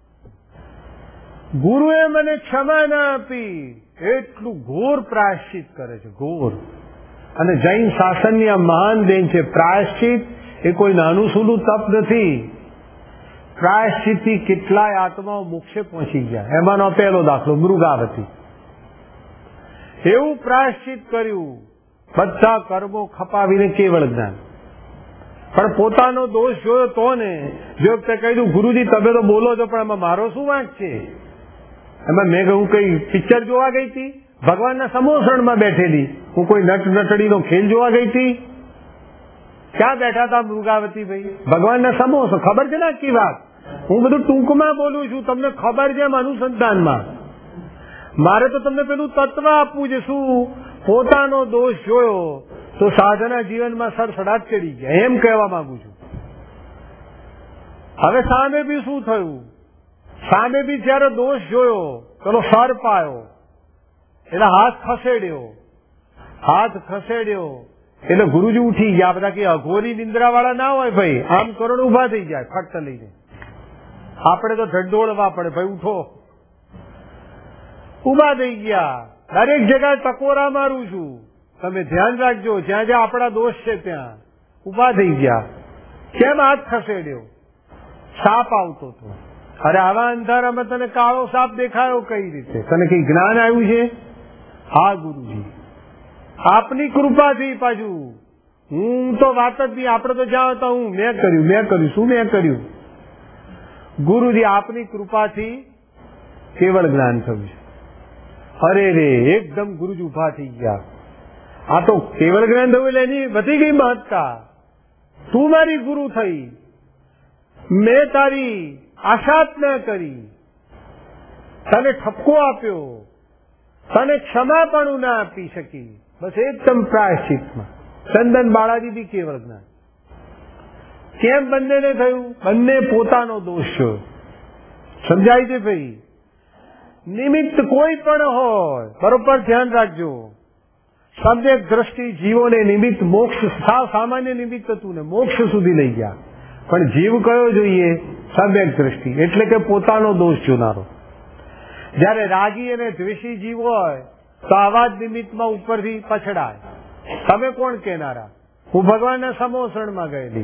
ગુરુએ મને ક્ષમા ના આપી એટલું ઘોર પ્રાયશ્ચિત કરે છે, ઘોર. અને જૈન શાસનની આ મહાન દેન છે. પ્રાયશ્ચિત એ કોઈ નાનું સૂલું તપ નથી. પ્રાયશ્ચિતથી કેટલાય આત્માઓ મોક્ષે પહોંચી ગયા. એમાંનો પહેલો દાખલો મૃગાવતી. એવું પ્રાયશ્ચિત કર્યું, બધા કર્મો ખપાવીને કેવળ જ્ઞાન. પણ પોતાનો દોષ જોયો તો ને, જો તે કહ્યું ગુરુજી તમે તો બોલો છો પણ એમાં મારો શું વાંક છે? એમાં મેં હું કઈ પિક્ચર જોવા ગઈ હતી? ભગવાનના સમોસણમાં બેઠેલી હું કોઈ નટ નટડીનો ખેલ જોવા ગઈ હતી? ક્યાં બેઠા હતા મૃગાવતી ભાઈ? ભગવાનના સમોસો. ખબર છે ને આખી વાત? હું બધું ટૂંકમાં બોલું છું, તમને ખબર છે એમ અનુસંધાનમાં. મારે તો તમને પેલું તત્વ આપવું છે. શું? પોતાનો દોષ જોયો તો સાધના જીવનમાં સરસડાટ ચડી ગયા, એમ કહેવા માંગુ છું. હવે સામે બી શું થયું? સામે બી જયારે દોષ જોયો, પેલો સર્પ આવ્યો એટલે હાથ ખસેડ્યો. હાથ ખસેડ્યો એટલે ગુરુજી ઉઠી ગયા. બધા કે અઘોરી નિંદ્રા વાળા ના હોય ભાઈ, આમ કરો ને ઉભા થઈ જાય ફટ લઈને. આપણે તો ઢડોળવા પડે, ભાઈ ઉઠો. ઉભા થઈ ગયા. દરેક જગ્યાએ ટકોરા મારું છું, તમે ધ્યાન રાખજો. જ્યાં જ્યાં આપણા દોષ છે ત્યાં ઉભા થઈ ગયા. કેમ હાથ ખસેડ્યો? સાપ આવતો હતો. અરે આવા અંધારામાં તને કાળો સાપ દેખાયો કઈ રીતે? તને કઈ જ્ઞાન આવ્યું છે? હા ગુરુજી, આપની કૃપાથી. પાછું હું તો વાત જ નહીં, આપણે તો જ્યાં હતા હું મેં કર્યું મેં કર્યું શું મેં કર્યું? ગુરુજી આપની કૃપાથી કેવળ જ્ઞાન થયું છે. અરે રે, એકદમ ગુરુજી ઉભા થઈ ગયા. આ તો કેવળ જ્ઞાન થયું એટલે એની વધી ગઈ મહત્તા. તું મારી ગુરુ થઈ, મેં તારી આશા જ ન કરી, તને ઠપકો આપ્યો, તને ક્ષમા પણ ના આપી શકી. બસ એકદમ પ્રાયશ્ચિતમાં. ચંદન બાળાજી બી કેવળ જ્ઞાન. કેમ બંનેને થયું? બંને પોતાનો દોષ જોયો. સમજાય છે ભાઈ? નિમિત્ત કોઈ પણ હોય, બરોબર ધ્યાન રાખજો. સમ્યક દ્રષ્ટિ જીવોને નિમિત્ત મોક્ષ, સાવ સામાન્ય નિમિત્ત હતું ને મોક્ષ સુધી લઈ ગયા. પણ જીવ કયો જોઈએ? સમ્યક દ્રષ્ટિ, એટલે કે પોતાનો દોષ જોનારો. જયારે રાગી અને દ્વેષી જીવ હોય તો આવા જ નિમિત્તમાં ઉપરથી પછડાય. તમે કોણ કહેનારા? હું ભગવાનના સમોસણમાં ગયેલી.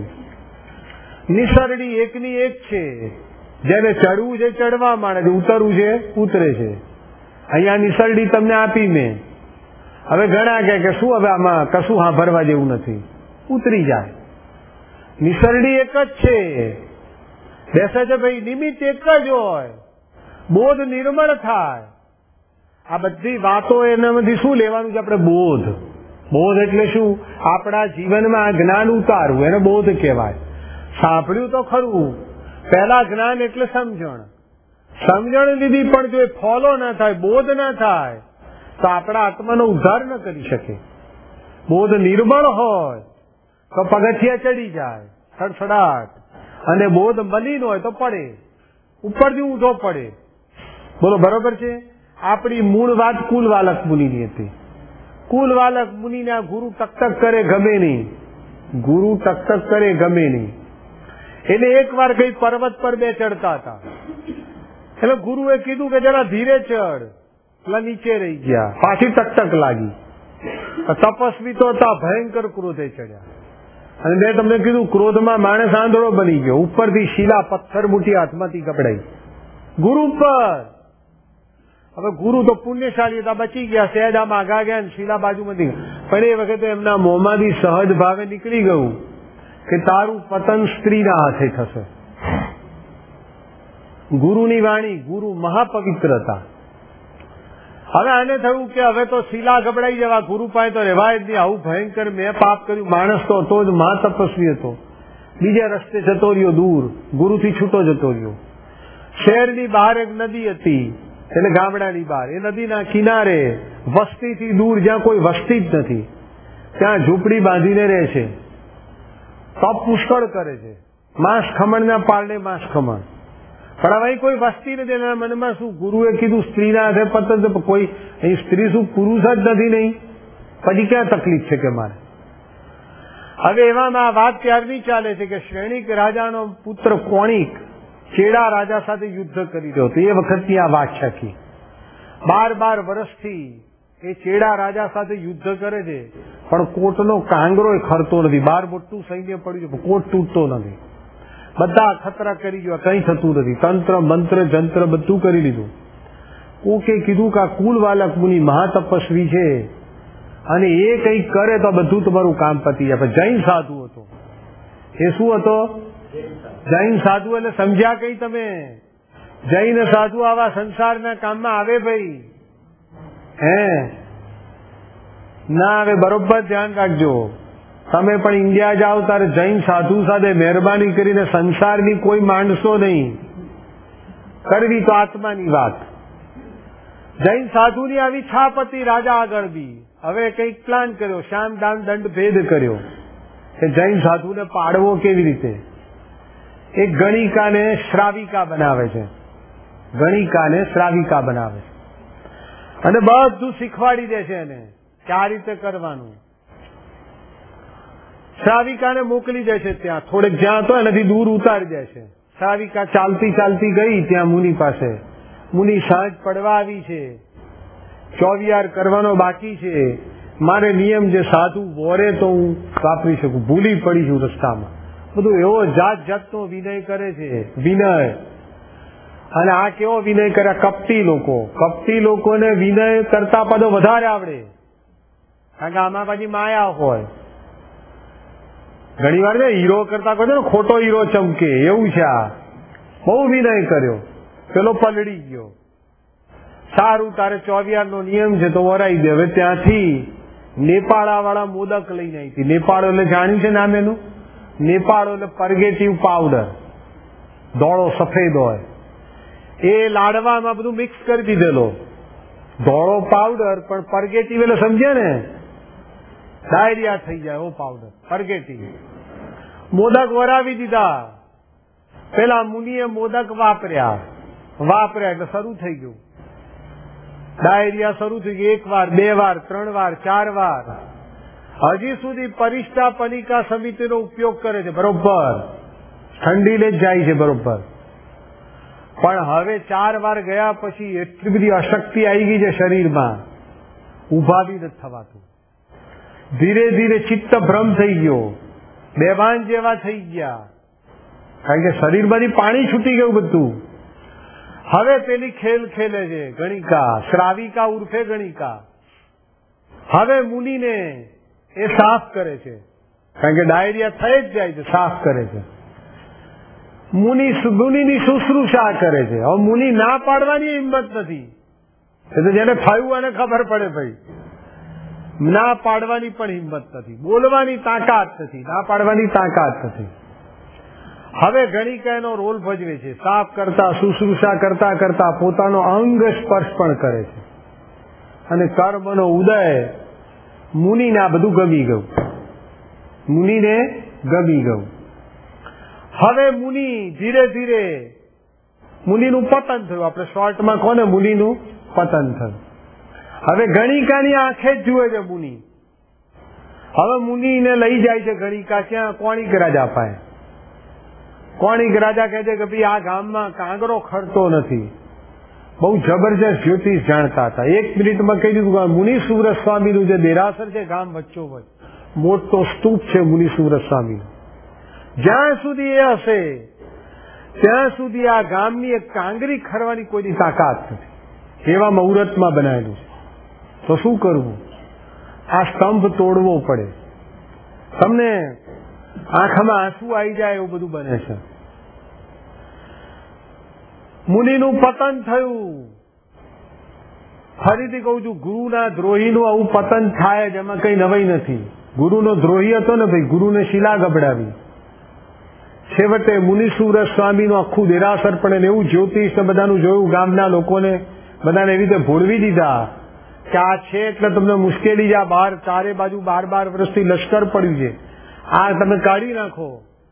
નિસરડી એકની એક છે. જેને ચડવું છે ચડવા માંડે છે, ઉતરવું છે ઉતરે છે. અહીંયા નિસરડી તમને આપી મેં. હવે ઘણા કહે કે શું હવે આમાં કશું સાંભળવા જેવું નથી, ઉતરી જાય. નિસરડી એક જ છે, બેસે છે ભાઈ. નિમિત્ત એક જ હોય, બોધ નિર્મળ થાય. આ બધી વાતો એનામાંથી શું લેવાનું છે આપણે? બોધ. બોધ એટલે શું? આપણા જીવનમાં જ્ઞાન ઉતારવું, એને બોધ કહેવાય. સાંભળ્યું તો ખરું, પહેલા જ્ઞાન એટલે સમજણ. સમજણ લીધી પણ જો એ ફોલો ના થાય, બોધ ના થાય, તો આપણા આત્માનો ઉદ્ધાર ન કરી શકે. બોધ નિર્મળ હોય તો પગથિયા ચડી જાય સડસડાટ, અને બોધ મલિન હોય તો પડે, ઉપરથી ઊંધો પડે. બોલો બરોબર છે? આપણી મૂળ વાત કુલવાલક મુનિની હતી. કુલવાલક મુનિના ગુરુ ટકટક કરે ગમે નહીં, ગુરુ ટકટક કરે ગમે નહીં. એટલે એક વાર કઈ પર્વત પર બે ચડતા હતા, એટલે ગુરુએ કીધું કે જરા ધીરે ચડ, એટલે નીચે રહી ગયા, પાછી ટકટક લાગી. તપસ્વી તો હતા, ભયંકર ક્રોધે ચડ્યા. અને મેં તમને કીધું ક્રોધમાં માણસ આંધળો બની ગયો, ઉપરથી શીલા પથ્થર મુઠી હાથમાંથી કપડાઈ ગુરુ પર. હવે ગુરુ તો પુણ્યશાળી હતા, બચી ગયા, સહેજ આમ આગા ગયા ને શીલા બાજુમાંથી. પણ એ વખતે એમના મોંમાંથી સહજ ભાવે નીકળી ગયું કે તારું પતન સ્ત્રીના હાથે થશે. ગુરુની વાણી, ગુરુ મહાપવિત્ર હતા. હવે આને થયું કે હવે તો શીલા ગબડાઈ જવા, ગુરુ પાસે તો રહેવાય જ નહીં, આવું ભયંકર મેં પાપ કર્યું. માણસ તો હતો જ, મહા તપસ્વી હતો, બીજા રસ્તે જતો રહ્યો, દૂર ગુરુથી છૂટો જતો રહ્યો. શહેરની બહાર એક નદી હતી, એટલે ગામડાની બહાર, એ નદીના કિનારે વસ્તીથી દૂર, જ્યાં કોઈ વસ્તી જ નથી, ત્યાં ઝૂંપડી બાંધીને રહે છે, તપ પુષ્કળ કરે છે, માંસ ખમણના પારણે માંસ ખમણ. પણ હવે અહીં કોઈ વસ્તી નથી, એના મનમાં શું, ગુરુએ કીધું સ્ત્રીના હાથે પતન, કોઈ અહીં સ્ત્રી શું પુરુષ જ નથી નહીં, પછી ક્યાં તકલીફ છે કે મારે. હવે એવામાં આ વાત ત્યારની ચાલે છે કે શ્રેણિક રાજાનો પુત્ર કોણિક ચેડા રાજા સાથે યુદ્ધ કરી રહ્યો હતો. એ વખતની આ વાત છે. બાર બાર વર્ષથી એ ચેડા રાજા સાથે યુદ્ધ કરે છે, પણ કોટનો કાંગરો ખરતો નથી. બહાર મોટું સૈન્ય પડ્યું છે, કોટ તૂટતો નથી. બધા ખતરા કરી ગયા, કઈ થતું નથી. તંત્ર મંત્ર જંત્ર બધું કરી લીધું. કોકે કીધું કે આ કુલવાલક મુનિ મહાતપસ્વી છે, અને એ કઈ કરે તો બધું તમારું કામ પતી જાય. જૈન સાધુ હતો. એ શું હતો? જૈન સાધુ. એટલે સમજ્યા કઈ તમે? જૈન સાધુ આવા સંસારના કામમાં આવે ભાઈ? હે ના આવે. બરોબર ધ્યાન રાખજો. તમે પણ ઇન્ડિયા જાઓ ત્યારે જૈન સાધુ સાથે મહેરબાની કરીને સંસારની કોઈ માંડશો નહીં. કરવી તો આત્માની વાત. જૈન સાધુની આવી છાપ હતી રાજા આગળ બી. હવે કઈક પ્લાન કર્યો, શામ દાન દંડ ભેદ કર્યો કે જૈન સાધુને પાડવો કેવી રીતે. એક ગણિકાને શ્રાવિકા બનાવે છે, ગણિકાને શ્રાવિકા બનાવે છે, અને બધું શીખવાડી દે છે એને કે આ રીતે કરવાનું. શ્રાવિકાને મોકલી દે છે ત્યાં, થોડેક જ્યાં હતો એનાથી દૂર ઉતારી દે છે. શ્રાવિકા ચાલતી ચાલતી ગઈ ત્યાં મુનિ પાસે. મુનિ સાંજ પડવા આવી છે, ચોવિયાર કરવાનો બાકી છે, મારે નિયમ જે સાધુ વોરે તો હું વાપરી શકું, ભૂલી પડી છું રસ્તામાં. બધું એવો જાત જાતનો વિનય કરે છે, વિનય. અને આ કેવો વિનય કરે? કપટી લોકો. કપટી લોકોને વિનય કરતા પદો વધારે આવડે, કારણ કે આમાં પછી માયા હોય. ઘણી વાર ને હીરો કરતા કહો ને ખોટો હીરો ચમકે, એવું છે. આ બહુ વિનય કર્યો, પેલો પલળી ગયો. સારું, તારે ચોવિયાર નો નિયમ છે તો વરાઈ દે. હવે ત્યાંથી નેપાળા વાળા મોદક લઈને આવી હતી. નેપાળો એટલે જાણ્યું છે નામ એનું? નેપાળો એટલે પરગેટિવ પાવડર, ધોળો સફેદ હોય. એ લાડવામાં બધું મિક્સ કરી દીધેલો, ધોળો પાવડર પણ પરગેટિવ એટલે સમજ્યા ને, ડાયરિયા થઈ જાય એવો પાવડર, પરગેટિવ. મોદક વરાવી દીધા. પેલા મુનિએ મોદક વાપર્યા, વાપર્યા એટલે શરૂ થઈ ગયું. ડાયરિયા શરૂ થઈ ગઈ. એક વાર, બે વાર, ત્રણ વાર, ચાર વાર. હજી સુધી પરિષ્ઠા પનિકા સમિતિનો ઉપયોગ કરે છે, બરોબર. ઠંડીને જ જાય છે, બરોબર. પણ હવે ચાર વાર ગયા પછી એટલી બધી અશક્તિ આવી ગઈ છે શરીરમાં, ઉભા બી નથી થવાતું. ધીરે ધીરે ચિત્ત ભ્રમ થઈ ગયો, બેભાન જેવા થઈ ગયા, કારણ કે શરીરમાંથી પાણી છૂટી ગયું બધું. હવે પેલી ખેલ ખેલે છે ગણિકા, શ્રાવિકા ઉર્ફે ગણિકા. હવે મુનિને એ સાફ કરે છે, કારણ કે ડાયરિયા થઈ જ જાય છે, સાફ કરે છે. મુનિ મુનિની શુશ્રુષા કરે છે. હવે મુનિ ના પાડવાની હિંમત નથી. એટલે જેને થયું એને ખબર પડે ભાઈ, ના પાડવાની પણ હિંમત નથી, બોલવાની તાકાત નથી, ના પાડવાની તાકાત નથી. હવે ગણિકા એનો રોલ ભજવે છે, સાફ કરતા, શુશ્રુષા કરતા કરતા પોતાનો અંગ સ્પર્શ પણ કરે છે. અને કર્મનો ઉદય, મુનિને આ બધું ગમી ગયું. મુનિને ગમી ગયું. હવે મુનિ ધીરે ધીરે મુનિનું પતન થયું. આપણે શોર્ટમાં કોને મુનિનું પતન થયું. હવે ગણિકાની આંખે જ જુએ છે મુનિ. હવે મુનિને લઈ જાય છે ગણિકા ક્યાં? કોણિક રાજા પાસે. કોણિક રાજા કહે છે કે ભાઈ આ ગામમાં કાંગરો ખરતો નથી. બહુ જબરજસ્ત જ્યોતિષ જાણતા હતા. એક મિનિટમાં કહી દીધું મુનિ સુવ્રત સ્વામીનું જે દેરાસર છે ગામ વચ્ચોવચ, મોટો સ્તૂપ છે મુનિ સુવ્રત સ્વામીનો. જ્યાં સુધી એ હશે ત્યાં સુધી આ ગામની એક કાંગરી ખરવાની કોઈની તાકાત નથી. એવા મુહૂર્તમાં બનાવેલું છે. તો શું કરવું? આ સ્તંભ તોડવો પડે. તમને આંખમાં આંસુ આવી જાય એવું બધું બને છે. મુનિનું પતન થયું. ફરીથી કહું છું, ગુરુના દ્રોહીનું આવું પતન થાય જ, એમાં કઈ નવાઈ નથી. ગુરુનો દ્રોહી હતો ને ભાઈ, ગુરુને શિલા ગબડાવી. છેવટે મુનિ સુવ્રત સ્વામીનું આખું દેરાસર પણ એવું જ્યોતિષ બધાનું જોયું, ગામના લોકોને બધાને એવી રીતે ભોળવી દીધા કે આ છે એટલે તમને મુશ્કેલી છે. આ બહાર ચારે બાજુ બાર બાર વર્ષથી લશ્કર પડ્યું છે, આ તમે કાઢી નાખો.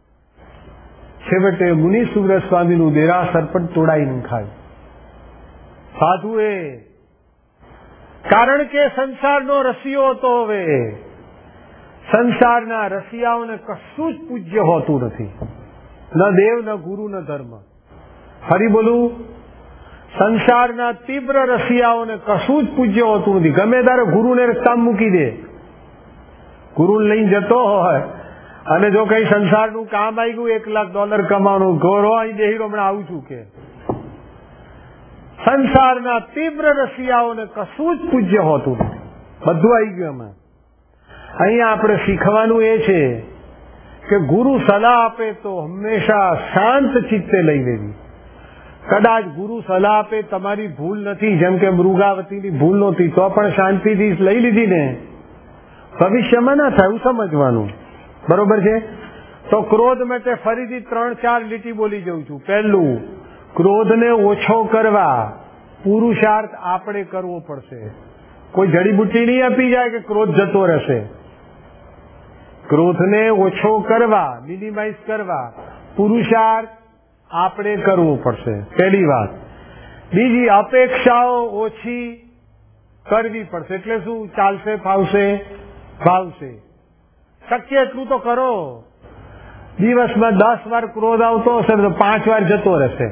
છેવટે મુનિ સુવ્રત સ્વામીનું દેરાસર પણ તોડાઈ નખાયું. સાધુએ, કારણ કે સંસારનો રસિયો હતો. હવે સંસારના રસિયાઓને કશું જ પૂજ્ય હોતું નથી. ન દેવ, ન ગુરુ, ન ધર્મ. ફરી બોલું, સંસારના તીવ્ર રસિયાઓને કશું જ પૂજ્ય હોતું નથી. ગમે ત્યારે ગુરુને રસ્તામાં મૂકી દે. ગુરુને લઈને જતો હોય અને જો કઈ સંસારનું કામ આવી ગયું, એક લાખ ડોલર કમાવાનું, ગોરો અહીં દેહી હમણાં આવું છું કે. સંસારના તીવ્ર રસિયાઓને કશું જ પૂજ્ય હોતું નથી. બધું આવી ગયું એમાં. અહીંયા આપણે શીખવાનું એ છે કે ગુરુ સલાહ આપે તો હંમેશા શાંત ચિત્તે લઈ લેવી. કદાચ ગુરુ સલાહ આપે તમારી ભૂલ નથી, જેમ કે મૃગાવતીની ભૂલ નહોતી, તો પણ શાંતિથી લઈ લીધી ને, ભવિષ્યમાં ના થાય એવું સમજવાનું. બરોબર છે? તો ક્રોધ માટે ફરીથી ત્રણ ચાર લીટી બોલી જઉં છું. પહેલું, ક્રોધને ઓછો કરવા પુરુષાર્થ આપણે કરવો પડશે. કોઈ જડીબુટ્ટી નહીં આપી જાય કે ક્રોધ જતો રહેશે. ક્રોધને ઓછો કરવા, મિનિમાઇઝ કરવા પુરુષાર્થ આપણે કરવો પડશે. પહેલી વાત. બીજી, અપેક્ષાઓ ઓછી કરવી પડશે. એટલે શું? ચાલશે, ફાવશે, ભાવશે. શક્ય એટલું તો કરો. દિવસમાં દસ વાર ક્રોધ આવતો હશે તો પાંચ વાર જતો રહેશે.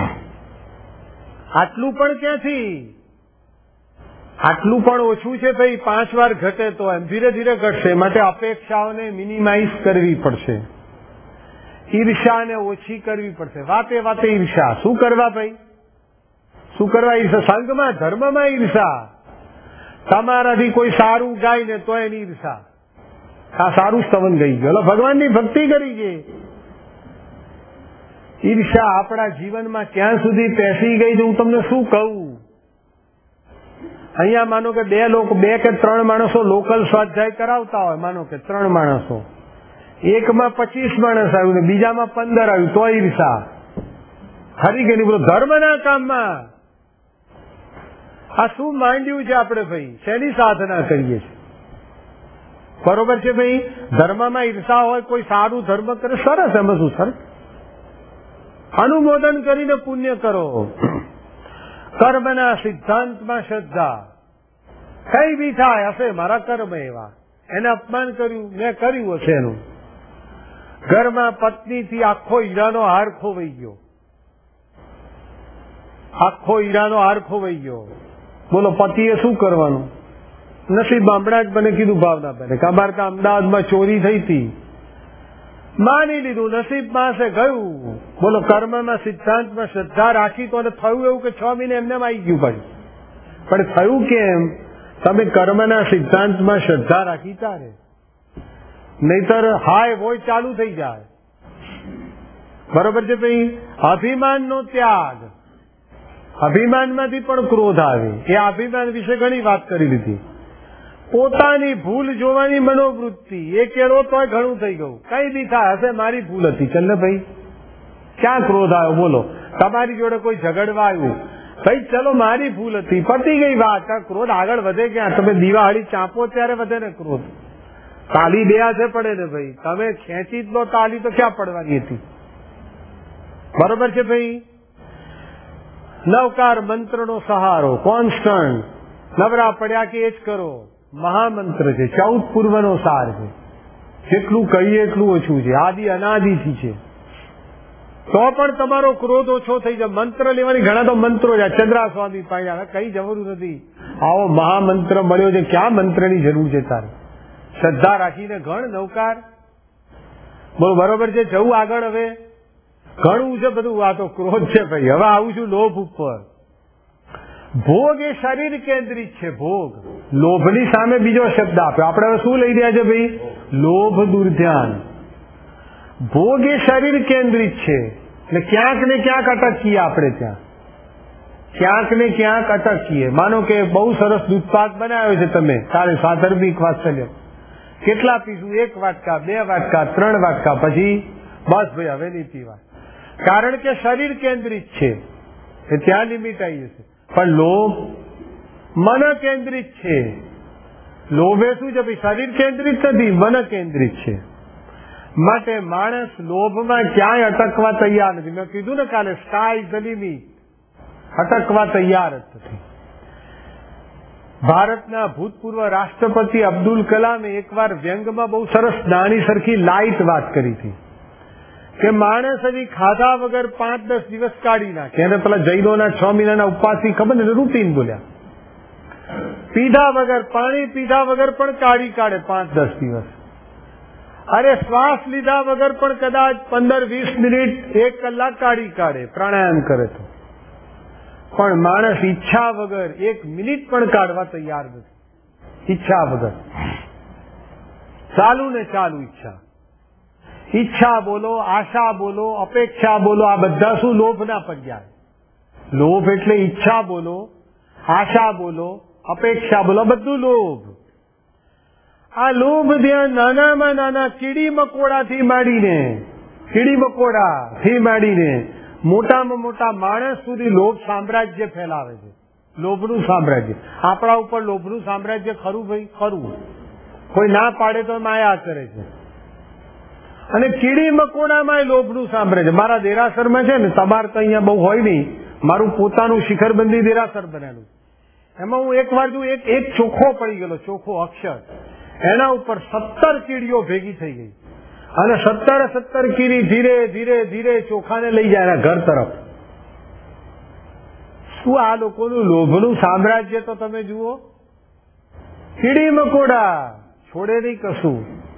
આટલું પણ ક્યાંથી? આટલું પણ ઓછું છે ભાઈ. પાંચ વાર ઘટે તો એમ ધીરે ધીરે ઘટશે. માટે અપેક્ષાઓને મિનિમાઇઝ કરવી પડશે. ઈર્ષાને ઓછી કરવી પડશે. વાતે વાતે ઈર્ષા. શું કરવા ભાઈ? શું કરવા ઈર્ષા? સંઘમાં, ધર્મમાં ઈર્ષા. તમારાથી કોઈ સારું ગાય ને તો એની ઈર્ષા. આ સારું સ્તવન ગઈ ગયો, ભગવાનની ભક્તિ કરી છે. ઈર્ષા આપણા જીવનમાં ક્યાં સુધી પેસી ગઈ છે હું તમને શું કહું. અહીંયા માનો કે બે લોકો, બે કે ત્રણ માણસો લોકલ સ્વાધ્યાય કરાવતા હોય, માનો કે ત્રણ માણસો, એકમાં પચીસ માણસ આવ્યું ને બીજામાં પંદર આવ્યું, તો ઈર્ષા ખરી કે નહીં? બોલો, ધર્મના કામમાં આ શું માંડ્યું છે આપણે ભાઈ? શેની સાધના કરીએ છીએ? બરોબર છે ભાઈ? ધર્મમાં ઈર્ષા હોય, કોઈ સારું ધર્મ કરે, સરસ. એમાં શું સરસ? અનુમોદન કરીને પુણ્ય કરો. કર્મના સિદ્ધાંતમાં શ્રદ્ધા. કઈ બી થાય, હશે મારા કર્મ એવા, એને અપમાન કર્યું, મેં કર્યું હશે એનું. ઘરમાં પત્નીથી આખો હીરાનો હાર ખોવાઈ ગયો. આખો હીરાનો હાર ખોવાઈ ગયો. બોલો, પતિએ શું કરવાનું? નસીબ હમણાં જ મને કીધું ભાવનાબેને કે અમારે ત્યાં અમદાવાદમાં ચોરી થઈ હતી. માની લીધું, નસીબમાં હશે, ગયું. બોલો, કર્મના સિદ્ધાંતમાં શ્રદ્ધા રાખી તો થયું એવું કે છ મહિને એમને આવી ગયું ભાઈ. પણ થયું કેમ? તમે કર્મના સિદ્ધાંતમાં શ્રદ્ધા રાખી તારે. નહીતર હાય હોય ચાલુ થઈ જાય. બરોબર છે ભાઈ? અભિમાનનો ત્યાગ. અભિમાનમાંથી પણ ક્રોધ આવે. એ અભિમાન વિશે ઘણી વાત કરી લીધી. પોતાની ભૂલ જોવાની મનોવૃત્તિ, એ કેળો તોય ઘણું થઈ ગયું. કઈ બી થાય, હશે મારી ભૂલ હતી, ચાલ ને ભાઈ. ક્યાં ક્રોધ આવ્યો? બોલો, તમારી જોડે કોઈ ઝઘડવા આવ્યું, ભાઈ ચલો મારી ભૂલ હતી, પતી ગઈ વાત. ક્રોધ આગળ વધે ક્યાં? તમે દિવાળી ચાંપો ત્યારે વધે ને ક્રોધ. તાલી બે હાથે પડે ને ભાઈ, તમે ખેંચી જ લો તાલી તો ક્યાં પડવાની હતી? બરોબર છે ભાઈ. નવકાર મંત્રનો સહારો, કોન્સ્ટન્ટ. નવરા પડ્યા કે એ જ કરો. મહામંત્ર છે, ચૌદ પૂર્વનો સાર છે. જેટલું કહીએ એટલું ઓછું છે, આદિ અનાદિથી છે. તો પણ તમારો ક્રોધ ઓછો થઈ જાય. મંત્ર લેવાની ઘણા તો મંત્રો છે. ચંદ્રા સ્વામી પાયા કઈ જરૂર નથી. આવો મહામંત્ર મળ્યો છે, ક્યાં મંત્રની જરૂર છે તારે? શ્રદ્ધા રાખીને ગણ નવકાર. બોલો બરોબર છે. જવું આગળ. હવે ઘણું છે બધું. આ તો ક્રોધ છે ભાઈ. હવે આવું છું લોભ ઉપર. ભોગ એ શરીર કેન્દ્રિત છે. ભોગ લોભની સામે બીજો શબ્દ આપ્યો. આપણે હવે શું લઈ રહ્યા છે ભાઈ? લોભ દુર્ધ્યાન. ભોગ એ શરીર કેન્દ્રિત છે. એટલે ક્યાંક ને ક્યાંક અટકીએ આપણે ત્યાં. ક્યાંક ને ક્યાંક અટકીએ. માનો કે બહુ સરસ દૂધપાક બનાવ્યો છે તમે, તારે સાધર્મિક વાત્સલ્ય. કેટલા પીશું? એક વાટકા, બે વાટકા, ત્રણ વાટકા, પછી બસ ભાઈ હવે નહીં પીવા. કારણ કે શરીર કેન્દ્રિત છે, એ ત્યાં લિમિટ આવી જશે. પણ લોભ મન કેન્દ્રિત છે. લોભ એ શું છે ભાઈ? શરીર કેન્દ્રિત નથી, મન કેન્દ્રિત છે. માટે માણસ લોભમાં ક્યાંય અટકવા તૈયાર નથી. મેં કીધું ને કાલે, સ્કાય ઇઝ ધ લિમિટ. અટકવા તૈયાર જ નથી. ભારતના ભૂતપૂર્વ રાષ્ટ્રપતિ અબ્દુલ કલામે એકવાર વ્યંગમાં બહુ સરસ નાની સરખી લાઇટ વાત કરી હતી કે માણસ હજી ખાધા વગર પાંચ દસ દિવસ કાઢી નાખે. એને પેલા જૈનોના છ મહિનાના ઉપવાસથી ખબર ને, રૂટીન બોલ્યા. પીધા વગર, પાણી પીધા વગર પણ કાઢી કાઢે પાંચ દસ દિવસ. અરે શ્વાસ લીધા વગર પણ કદાચ પંદર વીસ મિનિટ, એક કલાક કાઢી કાઢે પ્રાણાયામ કરે તો. પણ માણસ ઈચ્છા વગર એક મિનિટ પણ કાઢવા તૈયાર નથી. ઈચ્છા વગર ચાલુ ને ચાલુ ઈચ્છા. ઈચ્છા બોલો, આશા બોલો, અપેક્ષા બોલો, આ બધા શું? લોભના પર્યાય. લોભ એટલે ઈચ્છા બોલો, આશા બોલો, અપેક્ષા બોલો, બધું લોભ. આ લોભ ધ્યાન નાનામાં નાના કીડી મકોડાથી માંડીને કીડી મકોડાથી માંડીને મોટામાં મોટા માણસ સુધી લોભ સામ્રાજ્ય ફેલાવે છે. લોભનું સામ્રાજ્ય. આપણા ઉપર લોભનું સામ્રાજ્ય ખરું ભાઈ? ખરું. કોઈ ના પાડે તો માયા કરે છે. અને કીડી મકોડામાં લોભનું સામ્રાજ્ય. મારા દેરાસરમાં છે ને, તમારે તો અહીંયા બહુ હોય નહીં, મારું પોતાનું શિખરબંધી દેરાસર બનેલું. એમાં હું એક વાર જો એક એક ચોખ્ખો પડી ગયેલો, ચોખ્ખો અક્ષર, એના ઉપર સત્તર કીડીઓ ભેગી થઈ ગઈ. અને સત્તર સત્તર કીડી ધીરે ધીરે ધીરે ચોખાને લઈ જાય એના ઘર તરફ. શું આ લોકોનું લોભનું સામ્રાજ્ય તો તમે જુઓ. કીડી મકોડા છોડે નહીં કશું.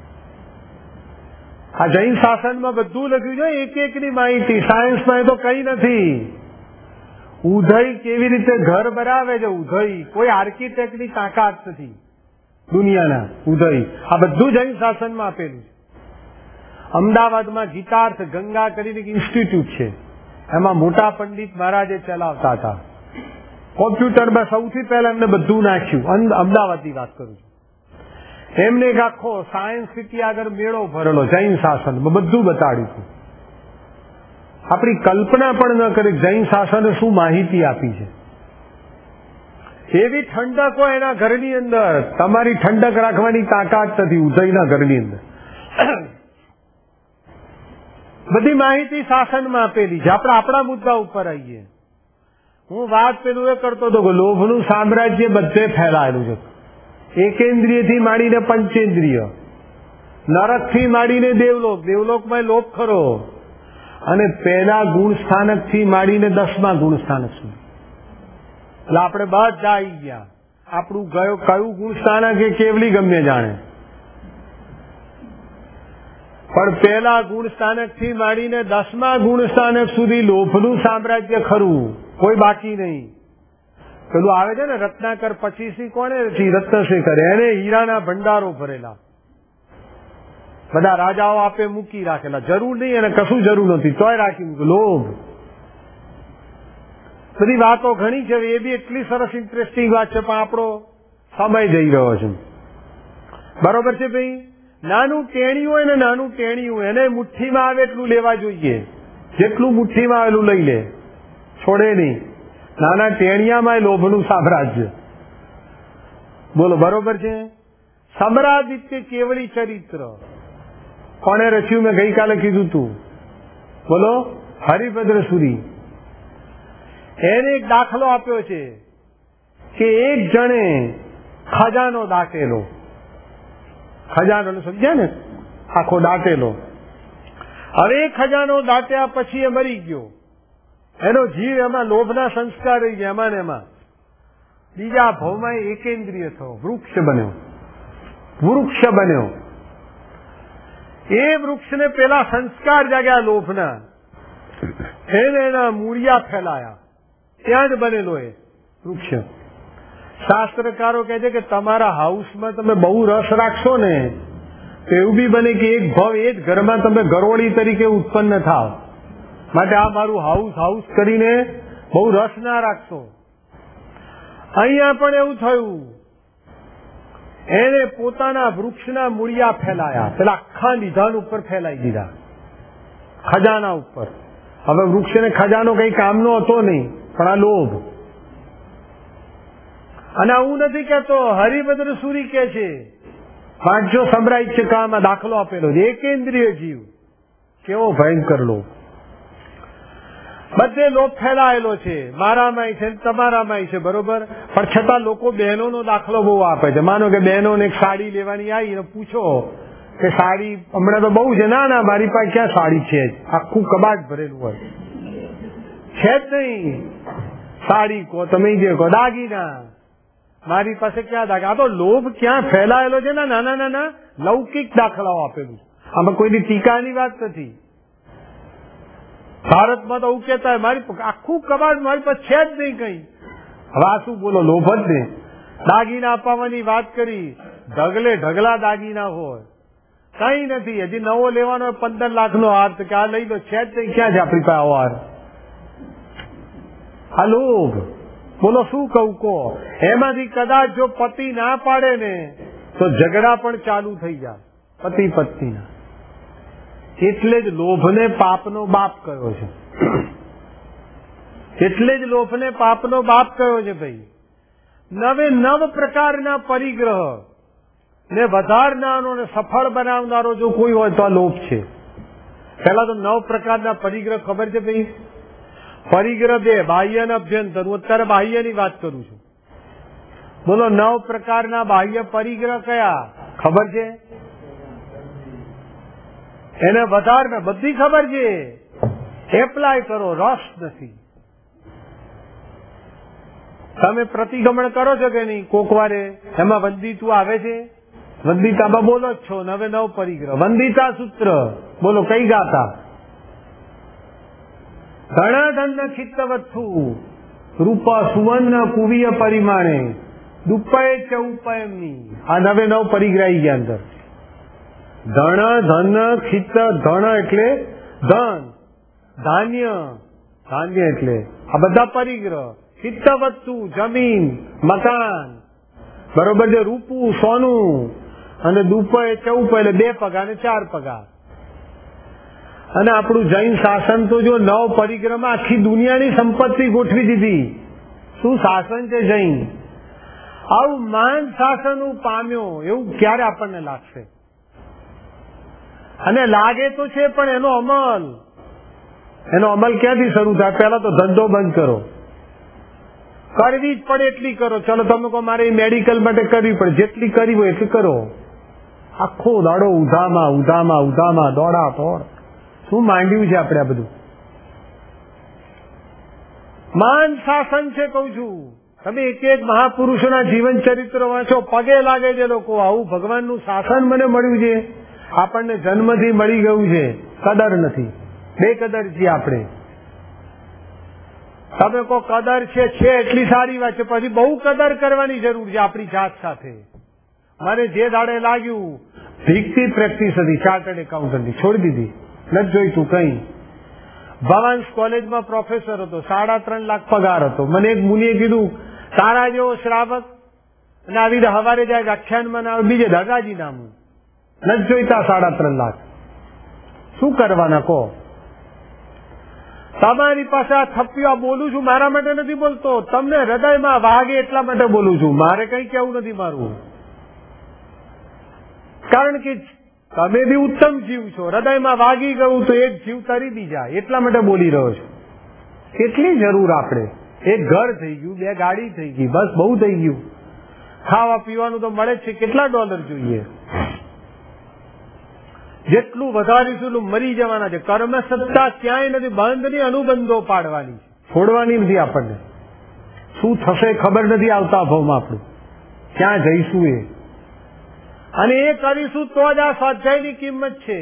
આ જૈન શાસનમાં બધું લખ્યું છે, એક એકની માહિતી. સાયન્સમાં એ તો કઈ નથી. ઉધઈ કેવી રીતે ઘર બનાવે છે, ઉધઈ કોઈ આર્કિટેક્ટની તાકાત નથી દુનિયાના. ઉધઈ આ બધું જૈન શાસનમાં આપેલું છે. અમદાવાદમાં ગીતાર્થ ગંગા કરીને એક ઇન્સ્ટિટ્યૂટ છે, એમાં મોટા પંડિત મહારાજે ચલાવતા હતા. કોમ્પ્યુટરમાં સૌથી પહેલા એમને બધું નાખ્યું. અમદાવાદની વાત કરું છું. એમને એક આખો સાયન્સ સિટી આગળ મેળો ભરેલો જૈન શાસનમાં, બધું બતાડ્યું હતું. આપણી કલ્પના પણ ન કરી જૈન શાસને શું માહિતી આપી છે. એવી ઠંડક હોય એના ઘરની અંદર, તમારી ઠંડક રાખવાની તાકાત નથી ઉદયના ઘરની અંદર. બધી માહિતી શાસનમાં આપેલી છે. આપણે આપણા મુદ્દા ઉપર આવીએ. હું વાત પેલું એ કરતો હતો કે લોભનું સામ્રાજ્ય બધે ફેલાયેલું છે. એકેન્દ્રિયથી માંડીને પંચેન્દ્રિય, નરકથી માંડીને દેવલોક, દેવલોકમાં લોભ ખરો, અને પહેલા ગુણ સ્થાનકથી માંડીને દસમા ગુણ સ્થાનક સુધી. એટલે આપણે બધા આવી ગયા. આપણું ગયો કયું ગુણ સ્થાનક એ કેવલી ગમે જાણે. પણ પહેલા ગુણ સ્થાનક થી માંડીને દસમા ગુણ સ્થાનક સુધી લોભનું સામ્રાજ્ય ખરું, કોઈ બાકી નહીં. પેલું આવે છે ને રત્નાકર પચીસી, કોને રત્નશેખર, એને હીરાના ભંડારો ભરેલા. બધા રાજાઓ આપે મૂકી રાખેલા, જરૂર નહીં એને કશું જરૂર નથી તોય રાખી મૂકે. લોભ. બધી વાતો ઘણી છે, એ બી એટલી સરસ ઇન્ટરેસ્ટિંગ વાત છે, પણ આપણો સમય જઈ રહ્યો છે. બરોબર છે ભાઈ. નાનું ટેણિયું હોય ને, નાનું ટેણિયું, એને મુઠ્ઠીમાં આવે એટલું લેવા જોઈએ. જેટલું મુઠ્ઠીમાં આવેલું લઈ લે, છોડે નહીં. નાના ટેણિયામાં લોભનું સામ્રાજ્ય. બોલો બરોબર છે? સમ્રાદિત્ય કેવળી ચરિત્ર કોને રચ્યું? મેં ગઈકાલે કીધું તું. બોલો, હરિભદ્ર સુરી. એને એક દાખલો આપ્યો છે કે એક જણે ખજાનો દાટેલો. ખજાનો સમજ્યા ને? આખો દાટેલો. હવે ખજાનો દાટ્યા પછી એ મરી ગયો. એનો જીવ એમાં લોભના સંસ્કાર રહી ગયા એમાં ને એમાં. બીજા ભાવમાં એકેન્દ્રિય થયો, વૃક્ષ બન્યો. વૃક્ષ બન્યો. એ વૃક્ષને પેલા સંસ્કાર જાગ્યા લોભના, એને એના મૂળિયા ફેલાયા. ત્યાં જ બનેલો એ વૃક્ષ. શાસ્ત્રકારો કહે છે કે તમારા હાઉસમાં તમે બહુ રસ રાખશો ને તો એવું બી બને કે એક ભાવ એ જ ઘરમાં તમે ગરોળી તરીકે ઉત્પન્ન થાવ. માટે આ મારું હાઉસ હાઉસ કરીને બહુ રસ ના રાખશો. અહીંયા પણ એવું થયું. એને પોતાના વૃક્ષના મૂળિયા ફેલાયા, પેલા આખા નિધાન ઉપર ફેલાઈ દીધા, ખજાના ઉપર. હવે વૃક્ષને ખજાનો કઈ કામનો હતો નહીં, પણ આ લોભ. અને હું નથી કહેતો, હરિભદ્ર સુરી કે છે. પાંચસો સંભળાય છે કામાં દાખલો આપેલો છે. એકેન્દ્રિય જીવ કેવો ભયંકર લોભ. બધે લોભ ફેલાયેલો છે, મારામાંય છે તમારામાંય છે, બરોબર. પણ છતાં લોકો બહેનોનો દાખલો બહુ આપે છે. માનો કે બહેનોને એક સાડી લેવાની આવી, પૂછો કે સાડી હમણાં તો બહુ છે. ના ના, મારી પાસે ક્યાં સાડી છે? આખું કબાટ ભરેલું હોય છે જ નહીં. સાડી કહો, તમે જે કહો, દાગીના, મારી પાસે ક્યાં દાગીના? આ તો લોભ ક્યાં ફેલાયેલો છે ને. નાના નાના લૌકિક દાખલાઓ આપેલું. આમાં કોઈની ટીકાની વાત નથી. ભારતમાં તો એવું કહેતા હોય મારી આખું કબાટ મારી પાસે છે જ નહીં કઈ. હવે આ શું બોલો? લોભ જ ને. દાગીના અપાવવાની વાત કરી, ઢગલે ઢગલા દાગીના હોય, કઈ નથી. હજી નવો લેવાનો પંદર લાખ નો હાર, કે આ લઈ લો, છે જ નહીં. ક્યાં છે આપણી પાસે આવો હાર? આ લોભ. બોલો શું કહું કહો? એમાંથી કદાચ જો પતિ ના પાડે ને તો ઝઘડા પણ ચાલુ થઈ જાય પતિ પત્નીના. એટલે જ લોભને પાપનો બાપ કયો છે. એટલે જ લોભને પાપનો બાપ કયો છે ભાઈ. નવે નવ પ્રકારના પરિગ્રહ ને વધારનારો ને સફળ બનાવનારો જો કોઈ હોય તો આ લોભ છે. પેલા તો નવ પ્રકારના પરિગ્રહ ખબર છે ભાઈ? પરિગ્રહ બે, બાહ્ય અને અભ્યંતર. હું અત્યારે બાહ્યની વાત કરું છું. બોલો, નવ પ્રકારના બાહ્ય પરિગ્રહ કયા ખબર છે? એને વધારે બધી ખબર છે, એપ્લાય કરો, રસ નથી. તમે પ્રતિગમન કરો છો કે નહીં? કોકવારે એમાં વંદિતું આવે છે. વંદિતામાં બોલો જ છો. નવે નવ પરિગ્રહ. વંદિતા સૂત્ર બોલો, કઈ ગાતા? ઘણા ધન ચિત્તવત્થુ રૂપ સુવર્ણ કુવીય પરિમાણે દુપય ચૌપયમની. આ નવે નવ પરિગ્રહી ગયા અંદર. ધન ધન ચિત્ત, ધન એટલે ધન, ધાન્ય, ધાન્ય એટલે આ બધા પરિગ્રહ. ચિત્તવત્તુ જમીન, મકાન, બરોબર છે. રૂપું સોનું, અને દુપય ચૌપય એટલે બે પગા ને ચાર પગા. અને આપણું જૈન શાસન તો જો નવ પરિગ્રહમાં આખી દુનિયાની સંપત્તિ ગોઠવી દીધી. શું શાસન છે જૈન! આવું માન શાસન પામ્યો એવું ક્યારે આપણને લાગશે? અને લાગે તો છે, પણ એનો અમલ એનો અમલ ક્યાંથી શરૂ થાય? પહેલા તો ધંધો બંધ કરો, કરવી જ પડે એટલી કરો. ચલો તમે કહો મારે મેડિકલ માટે કરવી પડે, જેટલી કરવી હોય એટલી કરો. આખો દાડો ઉધામાં ઉધામાં ઉધામાં દોડા દોડ. શું માંડ્યું છે આપણે આ બધું? માન શાસન છે કઉ છું. તમે એક એક મહાપુરુષોના જીવન ચરિત્ર વાંચો, પગે લાગે છે લોકો. આવું ભગવાનનું શાસન મને મળ્યું છે, આપણને જન્મથી મળી ગયું છે. કદર નથી, બેકદર છીએ આપણે. તમે કહો કદર છે છે એટલી સારી વાત છે, પછી બહુ કદર કરવાની જરૂર છે આપણી જાત સાથે. મને જે દાડે લાગ્યું ભીખથી પ્રેક્ટિસ હતી, ચાર્ટર્ડ એકાઉન્ટન્ટની, છોડી દીધી, નથી જોઈતું કઈ. ભવાંશ કોલેજમાં પ્રોફેસર હતો, સાડા ત્રણ લાખ પગાર હતો. મને એક મુનિએ કીધું તારા જેવો શ્રાવક અને આવી રીતે હવારે જાય વ્યાખ્યાનમાં આવે, બીજે ધગાજી નામું, નથી જોઈતા સાડા ત્રણ લાખ. શું કરવાના કહો? તમારી પાસે આ થપ્પીઓ બોલું છું મારા માટે નથી બોલતો, તમને હૃદયમાં વાગે એટલા માટે બોલું છું, મારે કઈ કેવું નથી મારું. કારણ કે તમે બી ઉત્તમ જીવ છો, હૃદયમાં વાગી ગયું તો એક જીવ તરી બી જાય એટલા માટે બોલી રહ્યો છું. કેટલી જરૂર આપણે, એક ઘર થઈ ગયું, બે ગાડી થઈ ગઈ, બસ બહુ થઈ ગયું. ખાવા પીવાનું તો મળે જ છે, કેટલા ડોલર જોઈએ? જેટલું વધારીશું એટલું મરી જવાના છે. કર્મ સત્તા ક્યાંય નથી, બંધ ની અનુબંધો પાડવાની છે, છોડવાની નથી. આપણને શું થશે ખબર નથી આવતા ભાવમાં, આપણું ક્યાં જઈશું એ, અને એ કરીશું તો જ આ સ્વાધ્યાયની કિંમત છે,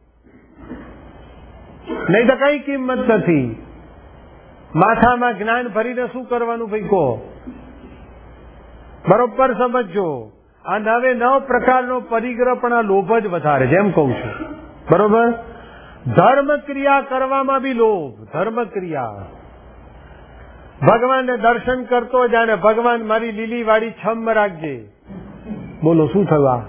નહીં તો કઈ કિંમત નથી. માથામાં જ્ઞાન ભરીને શું કરવાનું ભાઈ કહો? બરોબર સમજો. આ નવે નવ પ્રકારનો પરિગ્રહ પણ આ લોભ જ વધારે, જેમ કહું છું. બરોબર. ધર્મ ક્રિયા કરવામાં બી લોભ. ધર્મ ક્રિયા ભગવાનને દર્શન કરતો જાણે ભગવાન મારી લીલી વાળી છમ રાખજે. બોલો શું થયું?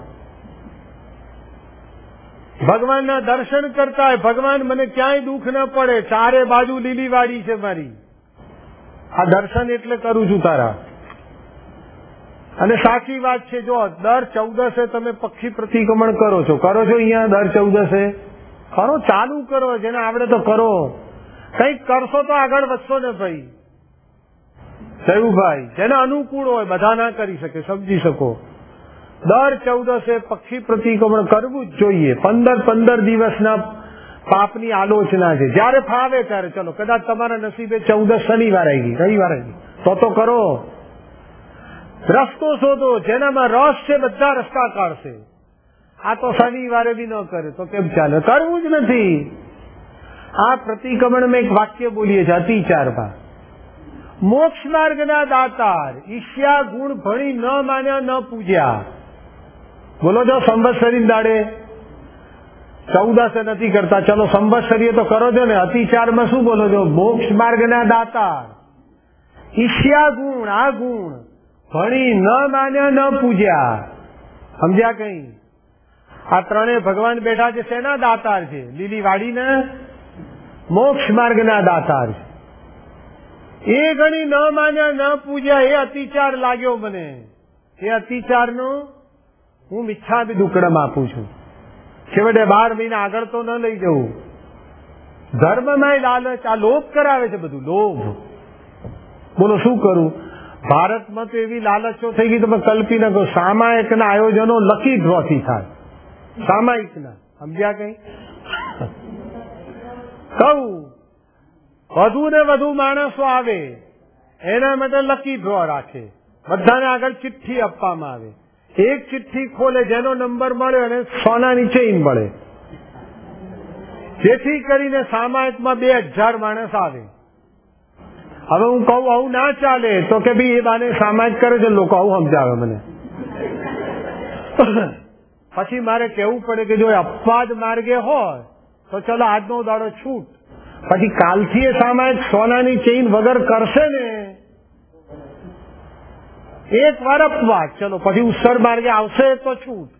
ભગવાનના દર્શન કરતા હોય, ભગવાન મને ક્યાંય દુઃખ ન પડે, ચારે બાજુ લીલી વાડી છે મારી, આ દર્શન એટલે કરું છું તારા. અને સાચી વાત છે, જો દર ચૌદસે તમે પક્ષી પ્રતિક્રમણ કરો છો, કરો છો અહીંયા દર ચૌદસે કરો, ચાલુ કરો, જેને આવડે તો કરો. કંઈક કરશો તો આગળ વધશો ને ભાઈ. થયું ભાઈ? જેને અનુકૂળ હોય, બધા ના કરી શકે, સમજી શકો. દર ચૌદસે પક્ષી પ્રતિક્રમણ કરવું જ જોઈએ. પંદર પંદર દિવસના પાપની આલોચના છે, જયારે ફાવે ત્યારે. ચલો કદાચ તમારા નસીબે ચૌદસ શનિવાર આવી ગઈ, રવિવાર આવી ગઈ, તો તો કરો. રસ્તો શોધો, જેનામાં રસ છે બધા રસ્તા કાઢશે. આ તો શનિવારે બી ન કરે તો કેમ ચાલે? કરવું જ નથી. આ પ્રતિક્રમણમાં એક વાક્ય બોલીએ છીએ અતિચારમાં, મોક્ષ માર્ગના દાતાર ઈશ્યા ગુણ ભણી ન માન્યા ન પૂજ્યા. બોલો છો સંવત્સરી દાડે ચૌદસે નથી કરતા, ચલો સંવત્સરીએ તો કરો છો ને. અતિચારમાં શું બોલો છો? મોક્ષ માર્ગના દાતાર ઈશ્યા ગુણ, આ ગુણ ભણી ન માન્યા ન પૂજ્યા. સમજ્યા કઈ? આ ત્રણે ભગવાન બેઠા છે, શેના દાતાર છે? લીલી વાડીના મોક્ષ માર્ગના દાતાર છે. એ ગણી ન માન્યા ન પૂજ્યા, એ અતિચાર લાગ્યો મને. એ અતિચારનો હું મિચ્છામી દુક્કડમ આપું છું. છેવટે બાર મહિના આગળ તો ન લઈ જવું. ધર્મમાં લાલચ, આ લોભ કરાવે છે બધું, લોભ. બોલો શું કરું? ભારતમાં તો એવી લાલચો થઈ ગઈ, તમે કલ્પી ન કરો. સામાયિકના આયોજનો લકી ડ્રોથી થાય, સામાયિકના. સમજ્યા કઈ? કહું વધુ ને વધુ માણસો આવે એના માટે લકી ડ્રો રાખે, બધાને આગળ ચિઠ્ઠી આપવામાં આવે. એક ચિઠ્ઠી ખોલે, જેનો નંબર મળે અને સોનાની ચેઇન મળે, જેથી કરીને સામાયિકમાં બે હજાર માણસ આવે. હવે હું કહું આવું ના ચાલે તો કે ભાઈ એ બાને સામાયિક કરે છે લોકો, આવું સમજાવે મને. પછી મારે કહેવું પડે કે જો અપવાદ માર્ગે હોય તો ચલો આજનો દાડો છૂટ, પછી કાલથી એ સામાયિક સોનાની ચેઇન વગર કરશે ને, એક વાર અપવાદ, ચલો પછી ઉત્સર માર્ગે આવશે તો છૂટ.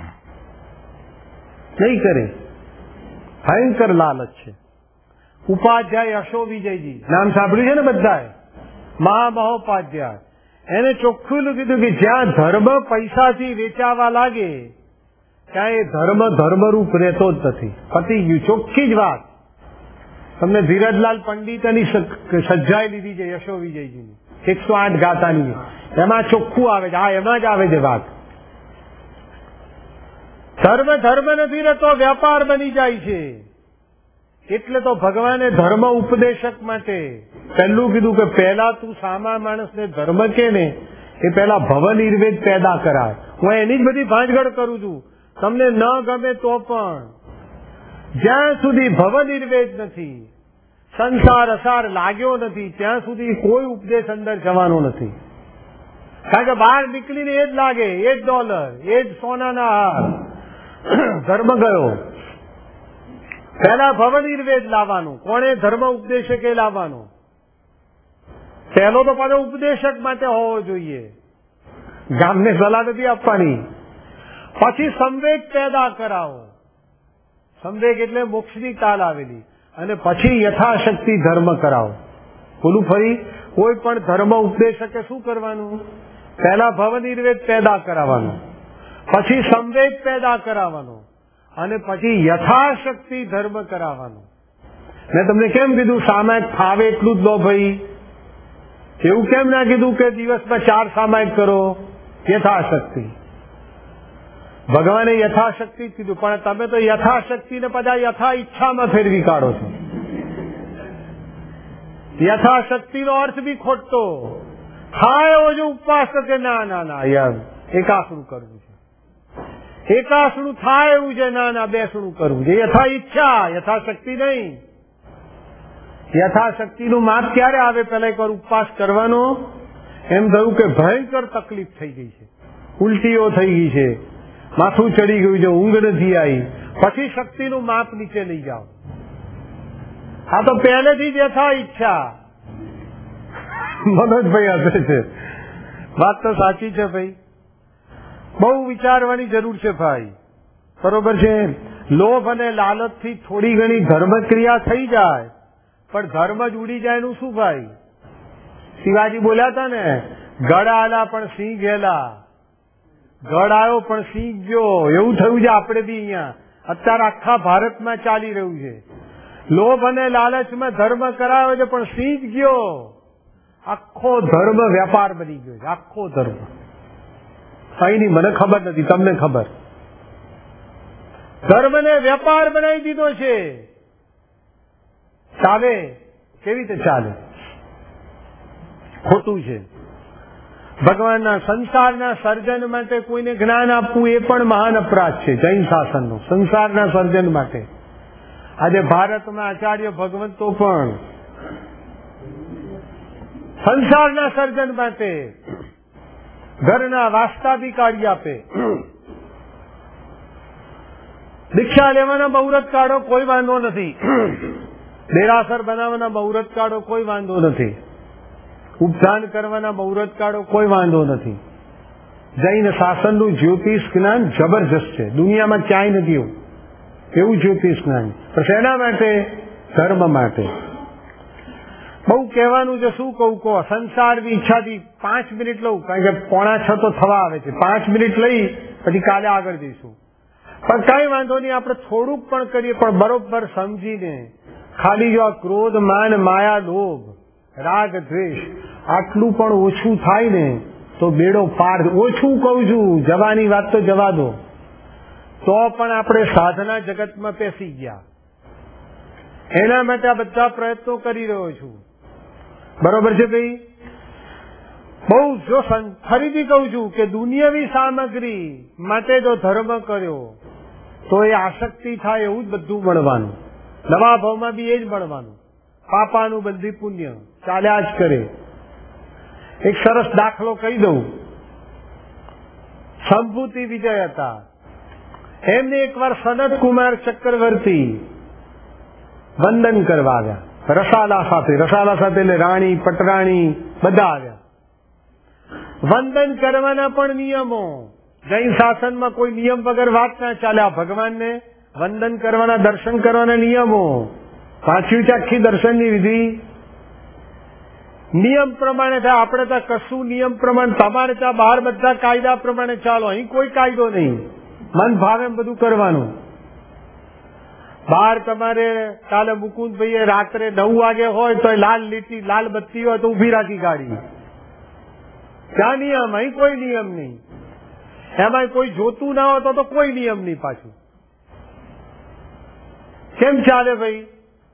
નહીં કરે. ભયંકર લાલચ છે. ઉપાધ્યાય અશો વિજયજી નામ સાંભળ્યું છે ને બધાએ? મહામહોપાધ્યાય. એને ચોખ્ખું કીધું કે જ્યાં ધર્મ પૈસાથી વેચાવા લાગે ત્યાં એ ધર્મ ધર્મરૂપ રહેતો જ નથી. પતી ગયું, ચોખ્ખી જ વાત. તમને ધીરજલાલ પંડિતની સજ્જાઈ લીધી છે યશો વિજયજીની, એકસો આઠ ગાતાની, એમાં ચોખ્ખું આવે છે. હા, એમાં જ આવે છે વાત. ધર્મ ધર્મ નથી રહેતો, વ્યાપાર બની જાય છે. એટલે તો ભગવાને ધર્મ ઉપદેશક માટે પહેલું કીધું કે પહેલા તું સામા માણસને ધર્મ કે ને એ પહેલા ભવ નિર્વેદ પેદા કરાય. હું એની જ બધી ભાંજગડ કરું છું. તમને ન ગમે તો પણ જ્યાં સુધી ભવ નિર્વેદ નથી, સંસાર અસાર લાગ્યો નથી, ત્યાં સુધી કોઈ ઉપદેશ અંદર જવાનો નથી. કારણ કે બહાર નીકળીને એ જ લાગે, એ જ ડોલર, એ જ સોનાના હાર, ધર્મ ગયો. પહેલા ભવ નિર્વેદ લાવવાનું. કોણે? ધર્મ ઉપદેશકે લાવવાનો. પહેલો તો પાછો ઉપદેશક માટે હોવો જોઈએ, ગામને સલાહ નથી આપવાની. પછી સંવેગ પેદા કરાવો. સંવેગ એટલે મોક્ષની તાલ આવેલી. અને પછી યથાશક્તિ ધર્મ કરાવો. બોલું ફરી, કોઈ પણ ધર્મ ઉપદેશકે શું કરવાનું? પહેલા ભવ નિર્વેદ પેદા કરાવવાનો, પછી સંવેદ પેદા કરાવવાનો અને પછી યથાશક્તિ ધર્મ કરાવવાનો. મેં તમને કેમ કીધું સામાયિક ફાવે એટલું જ લો ભાઈ? એવું કેમ ના કીધું કે દિવસમાં ચાર સામાયિક કરો? યથાશક્તિ. ભગવાને યથાશક્તિ જ કીધું, પણ તમે તો યથાશક્તિને બધા યથા ઈચ્છામાં ફેરવી કાઢો છો. યથાશક્તિનો અર્થ બી ખોટો થાય એવો જો ઉપવાસ કે ના ના ના યાર એકાસણું કરવું છે, એકાસણું થાય એવું છે, ના ના બેસણું કરવું છે. યથા ઈચ્છા, યથાશક્તિ નહીં. યથાશક્તિનું માપ ક્યારે આવે? પેલા એકવાર ઉપવાસ કરવાનો, એમ થયું કે ભયંકર તકલીફ થઈ ગઈ છે, ઉલટીઓ થઈ ગઈ છે, માથું ચડી ગયું છે, ઊંઘ નથી આવી, પછી શક્તિનું માપ નીચે લઈ જાઓ. આ તો પહેલેથી જ યથા ઈચ્છા. મનોજભાઈ હશે છે, વાત તો સાચી છે ભાઈ. બહુ વિચારવાની જરૂર છે ભાઈ, બરોબર છે. લોભ અને લાલચથી થોડી ઘણી ધર્મક્રિયા થઈ જાય, પણ ધર્મ જ ઉડી જાય એનું શું ભાઈ? શિવાજી બોલ્યા હતા ને, ગઢ આલા પણ સિંહ ગયેલા, ગઢ આવ્યો પણ સિંહ ગયો. એવું થયું છે આપણે બી અહીંયા અત્યારે આખા ભારતમાં ચાલી રહ્યું છે. લોભ અને લાલચમાં ધર્મ કરાયો છે પણ સિંહ જ ગયો. આખો ધર્મ વેપાર બની ગયો છે, આખો ધર્મ. અહીંની મને ખબર નથી, તમને ખબર? ધર્મને વેપાર બનાવી દીધો છે. ચાલે? કેવી રીતે ચાલે? ખોટું છે. ભગવાનના સંસારના સર્જન માટે કોઈને જ્ઞાન આપવું એ પણ મહાન અપરાધ છે જૈન શાસનનો. સંસારના સર્જન માટે આજે ભારતમાં આચાર્ય ભગવંતો પણ સંસારના સર્જન માટે ઘરના વાસ્તા બી કાઢી આપે. દીક્ષા લેવાના મુહૂર્ત કાઢો, કોઈ વાંધો નથી. દેરાસર બનાવવાના મુહૂર્ત કાઢો, કોઈ વાંધો નથી. ઉપધાન કરવાના મુહૂર્ત કાઢો, કોઈ વાંધો નથી. જૈન શાસનનું જ્યોતિષ જ્ઞાન જબરજસ્ત છે, દુનિયામાં ક્યાંય નથી એવું એવું જ્યોતિષ જ્ઞાન. પણ શેના માટે? ધર્મ માટે. બહુ કહેવાનું છે, શું કહું કહો. સંસારની ઈચ્છાથી પાંચ મિનિટ લઉં, કારણ કે પોણા છ તો થવા આવે છે. પાંચ મિનિટ લઈ પછી કાલે આગળ જઈશું. પણ કઈ વાંધો નહીં, આપણે થોડુંક પણ કરીએ, પણ બરોબર સમજીને. ખાલી જો આ ક્રોધ, માન, માયા, લોભ, રાગ, દ્વેષ આટલું પણ ઓછું થાય ને તો બેડો પાર. ઓછું કહું છું, જવાની વાત તો જવા દો, તો પણ આપણે સાધના જગતમાં પેસી ગયા. એના માટે આ બધા પ્રયત્નો કરી રહ્યો છું, બરોબર છે ભાઈ? બહુ જો ફરીથી કહું છું કે દુનિયાવી સામગ્રી માટે જો ધર્મ કર્યો તો એ આસક્તિ થાય એવું જ બધું મળવાનું. નવા ભાવમાં બી એ જ મળવાનું. પાપાનું બંધી પુણ્ય ચાલ્યા જ કરે. એક સરસ દાખલો કહી દઉં. સંભૂતિ વિજય હતા, એમને એકવાર સનત કુમાર ચક્રવર્તી વંદન કરવા આવ્યા રસાલા સાથે. રસાલા સાથે એટલે રાણી, પટરાણી બધા આવ્યા. વંદન કરવાના પણ નિયમો. જૈન શાસનમાં કોઈ નિયમ વગર વાત ના ચાલે. આ ભગવાનને વંદન કરવાના, દર્શન કરવાના નિયમો. વાંચ્યું છે આખી દર્શનની વિધિ? નિયમ પ્રમાણે થાય. આપણે ત્યાં કશું નિયમ પ્રમાણે, તમારે ત્યાં બહાર બધા કાયદા પ્રમાણે ચાલો. અહીં કોઈ કાયદો નહીં, મન ભાવે એમ બધું કરવાનું. બહાર તમારે કાલે મુકુંદભાઈએ રાત્રે નવ વાગે હોય તો લાલ લીટી, લાલ બત્તી હોય તો ઉભી રાખી ગાડી. ત્યાં નિયમ, અહીં કોઈ નિયમ નહીં. એમાં કોઈ જોતું ના હોય તો કોઈ નિયમ નહીં. પાછું કેમ ચાલે ભાઈ?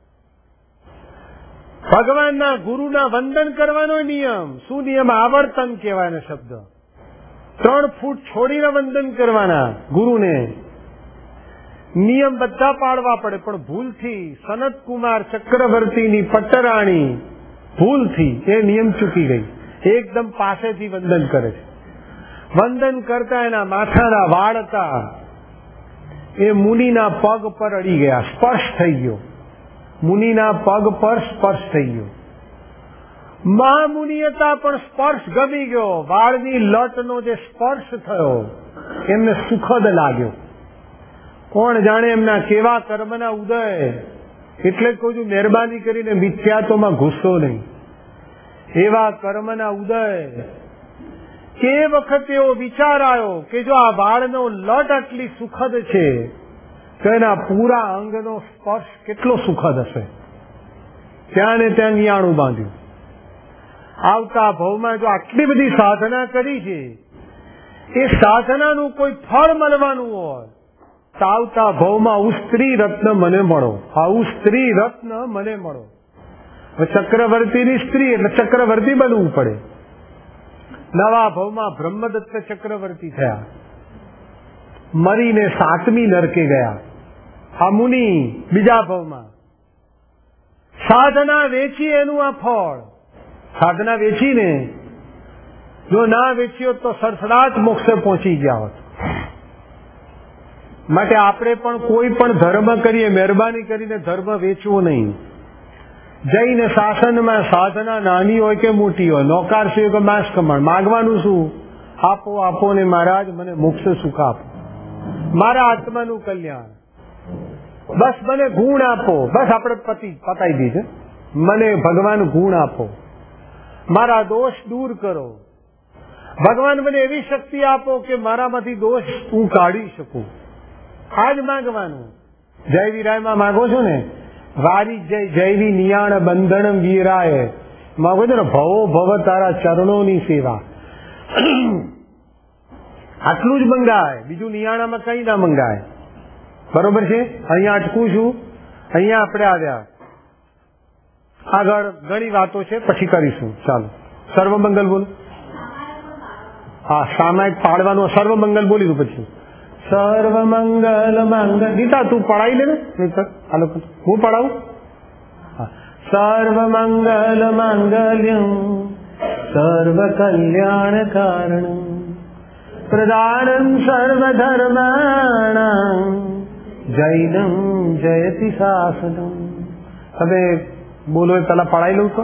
ભગવાનના ગુરુના વંદન કરવાનો નિયમ. શું નિયમ? આવર્તન કહેવાય શબ્દ. ત્રણ ફૂટ છોડીને વંદન કરવાના ગુરુને. નિયમ બધા પાડવા પડે, પણ ભૂલથી સનત કુમાર ચક્રવર્તીની પટરાણી ભૂલથી એ નિયમ ચૂકી ગઈ. એકદમ પાસેથી વંદન કરે છે. વંદન કરતા એના માથાના વાળ હતા એ મુનિના પગ પર અડી ગયા, સ્પર્શ થઈ ગયો. મુનિના પગ પર સ્પર્શ થઈ ગયો. મહામુનિ હતા પણ સ્પર્શ ગમી ગયો. વાળની લટનો જે સ્પર્શ થયો એમને સુખદ લાગ્યો. કોણ જાણે એમના કેવા કર્મના ઉદય એટલે જ કહું છું, મહેરબાની કરીને મિથ્યાત્વમાં ઘૂસશો નહીં. એવા કર્મના ઉદય કે વખતે એવો વિચાર આવ્યો કે જો આ વાળનો લટ આટલી સુખદ છે તો એના પૂરા અંગનો સ્પર્શ કેટલો સુખદ હશે. ત્યાં ને ત્યાં નિયાણું બાંધ્યું. આવતા ભાવમાં જો આટલી બધી સાધના કરી છે, એ સાધનાનું કોઈ ફળ મળવાનું હોય તો આવતા ભાવમાં આવું સ્ત્રી રત્ન મને મળો, આવું સ્ત્રી રત્ન મને મળો. ચક્રવર્તીની સ્ત્રી એટલે ચક્રવર્તી બનવું પડે. નવા ભાવમાં બ્રહ્મદત્ત ચક્રવર્તી થયા, મરીને સાતમી નરકે ગયા. આ મુનિ બીજા ભાવમાં સાધના વેચી એનું આ ફળ. સાધના વેચીને જો ના વેચ્યો તો સરસડાટ મોક્ષે પહોંચી ગયા હોત. માટે આપણે પણ કોઈ પણ ધર્મ કરીએ, મહેરબાની કરીને ધર્મ વેચવો નહીં. જૈન શાસનમાં સાધના નાની હોય કે મોટી હોય, નોકારશી કે માંસ કમાણ, માગવાનું શું? આપો આપો ને મહારાજ મને મોક્ષ સુખ આપો, મારા આત્માનું કલ્યાણ, બસ મને ગુણ આપો. બસ આપણે પતિ પતાઈ દીધું, મને ભગવાન ગુણ આપો, મારા દોષ દૂર કરો, ભગવાન મને એવી શક્તિ આપો કે મારામાંથી દોષ હું કાઢી શકું. આ જ માગવાનું. જય વિરાયમાં માગો છો ને, વારી જય જયવી નિયાણ બંધન વીરાય, માગો છો ને ભવો ભવ તારા ચરણોની સેવા. આટલું જ મંગાય, બીજું નિયાણામાં કઈ ના મંગાય. બરોબર છે? અહીંયા અટકું છું. અહીંયા આપણે આવ્યા, આગળ ઘણી વાતો છે, પછી કરીશું. ચાલો સર્વમંગલ બોલો. હા, સામાયિક પાડવાનું સર્વમંગલ બોલી દઉં પછી. સર્વમંગલ મંગલ. ગીતા તું પડાવી લે ને, હાલો હું પડાવું. સર્વમંગલ મંગલ્યમ સર્વ કલ્યાણ કારણમ પ્રદાનમ સર્વધર્માણામ જૈનમ જયતિ શાસનમ. હવે બોલો એ પેલા પડાવી લઉં તો.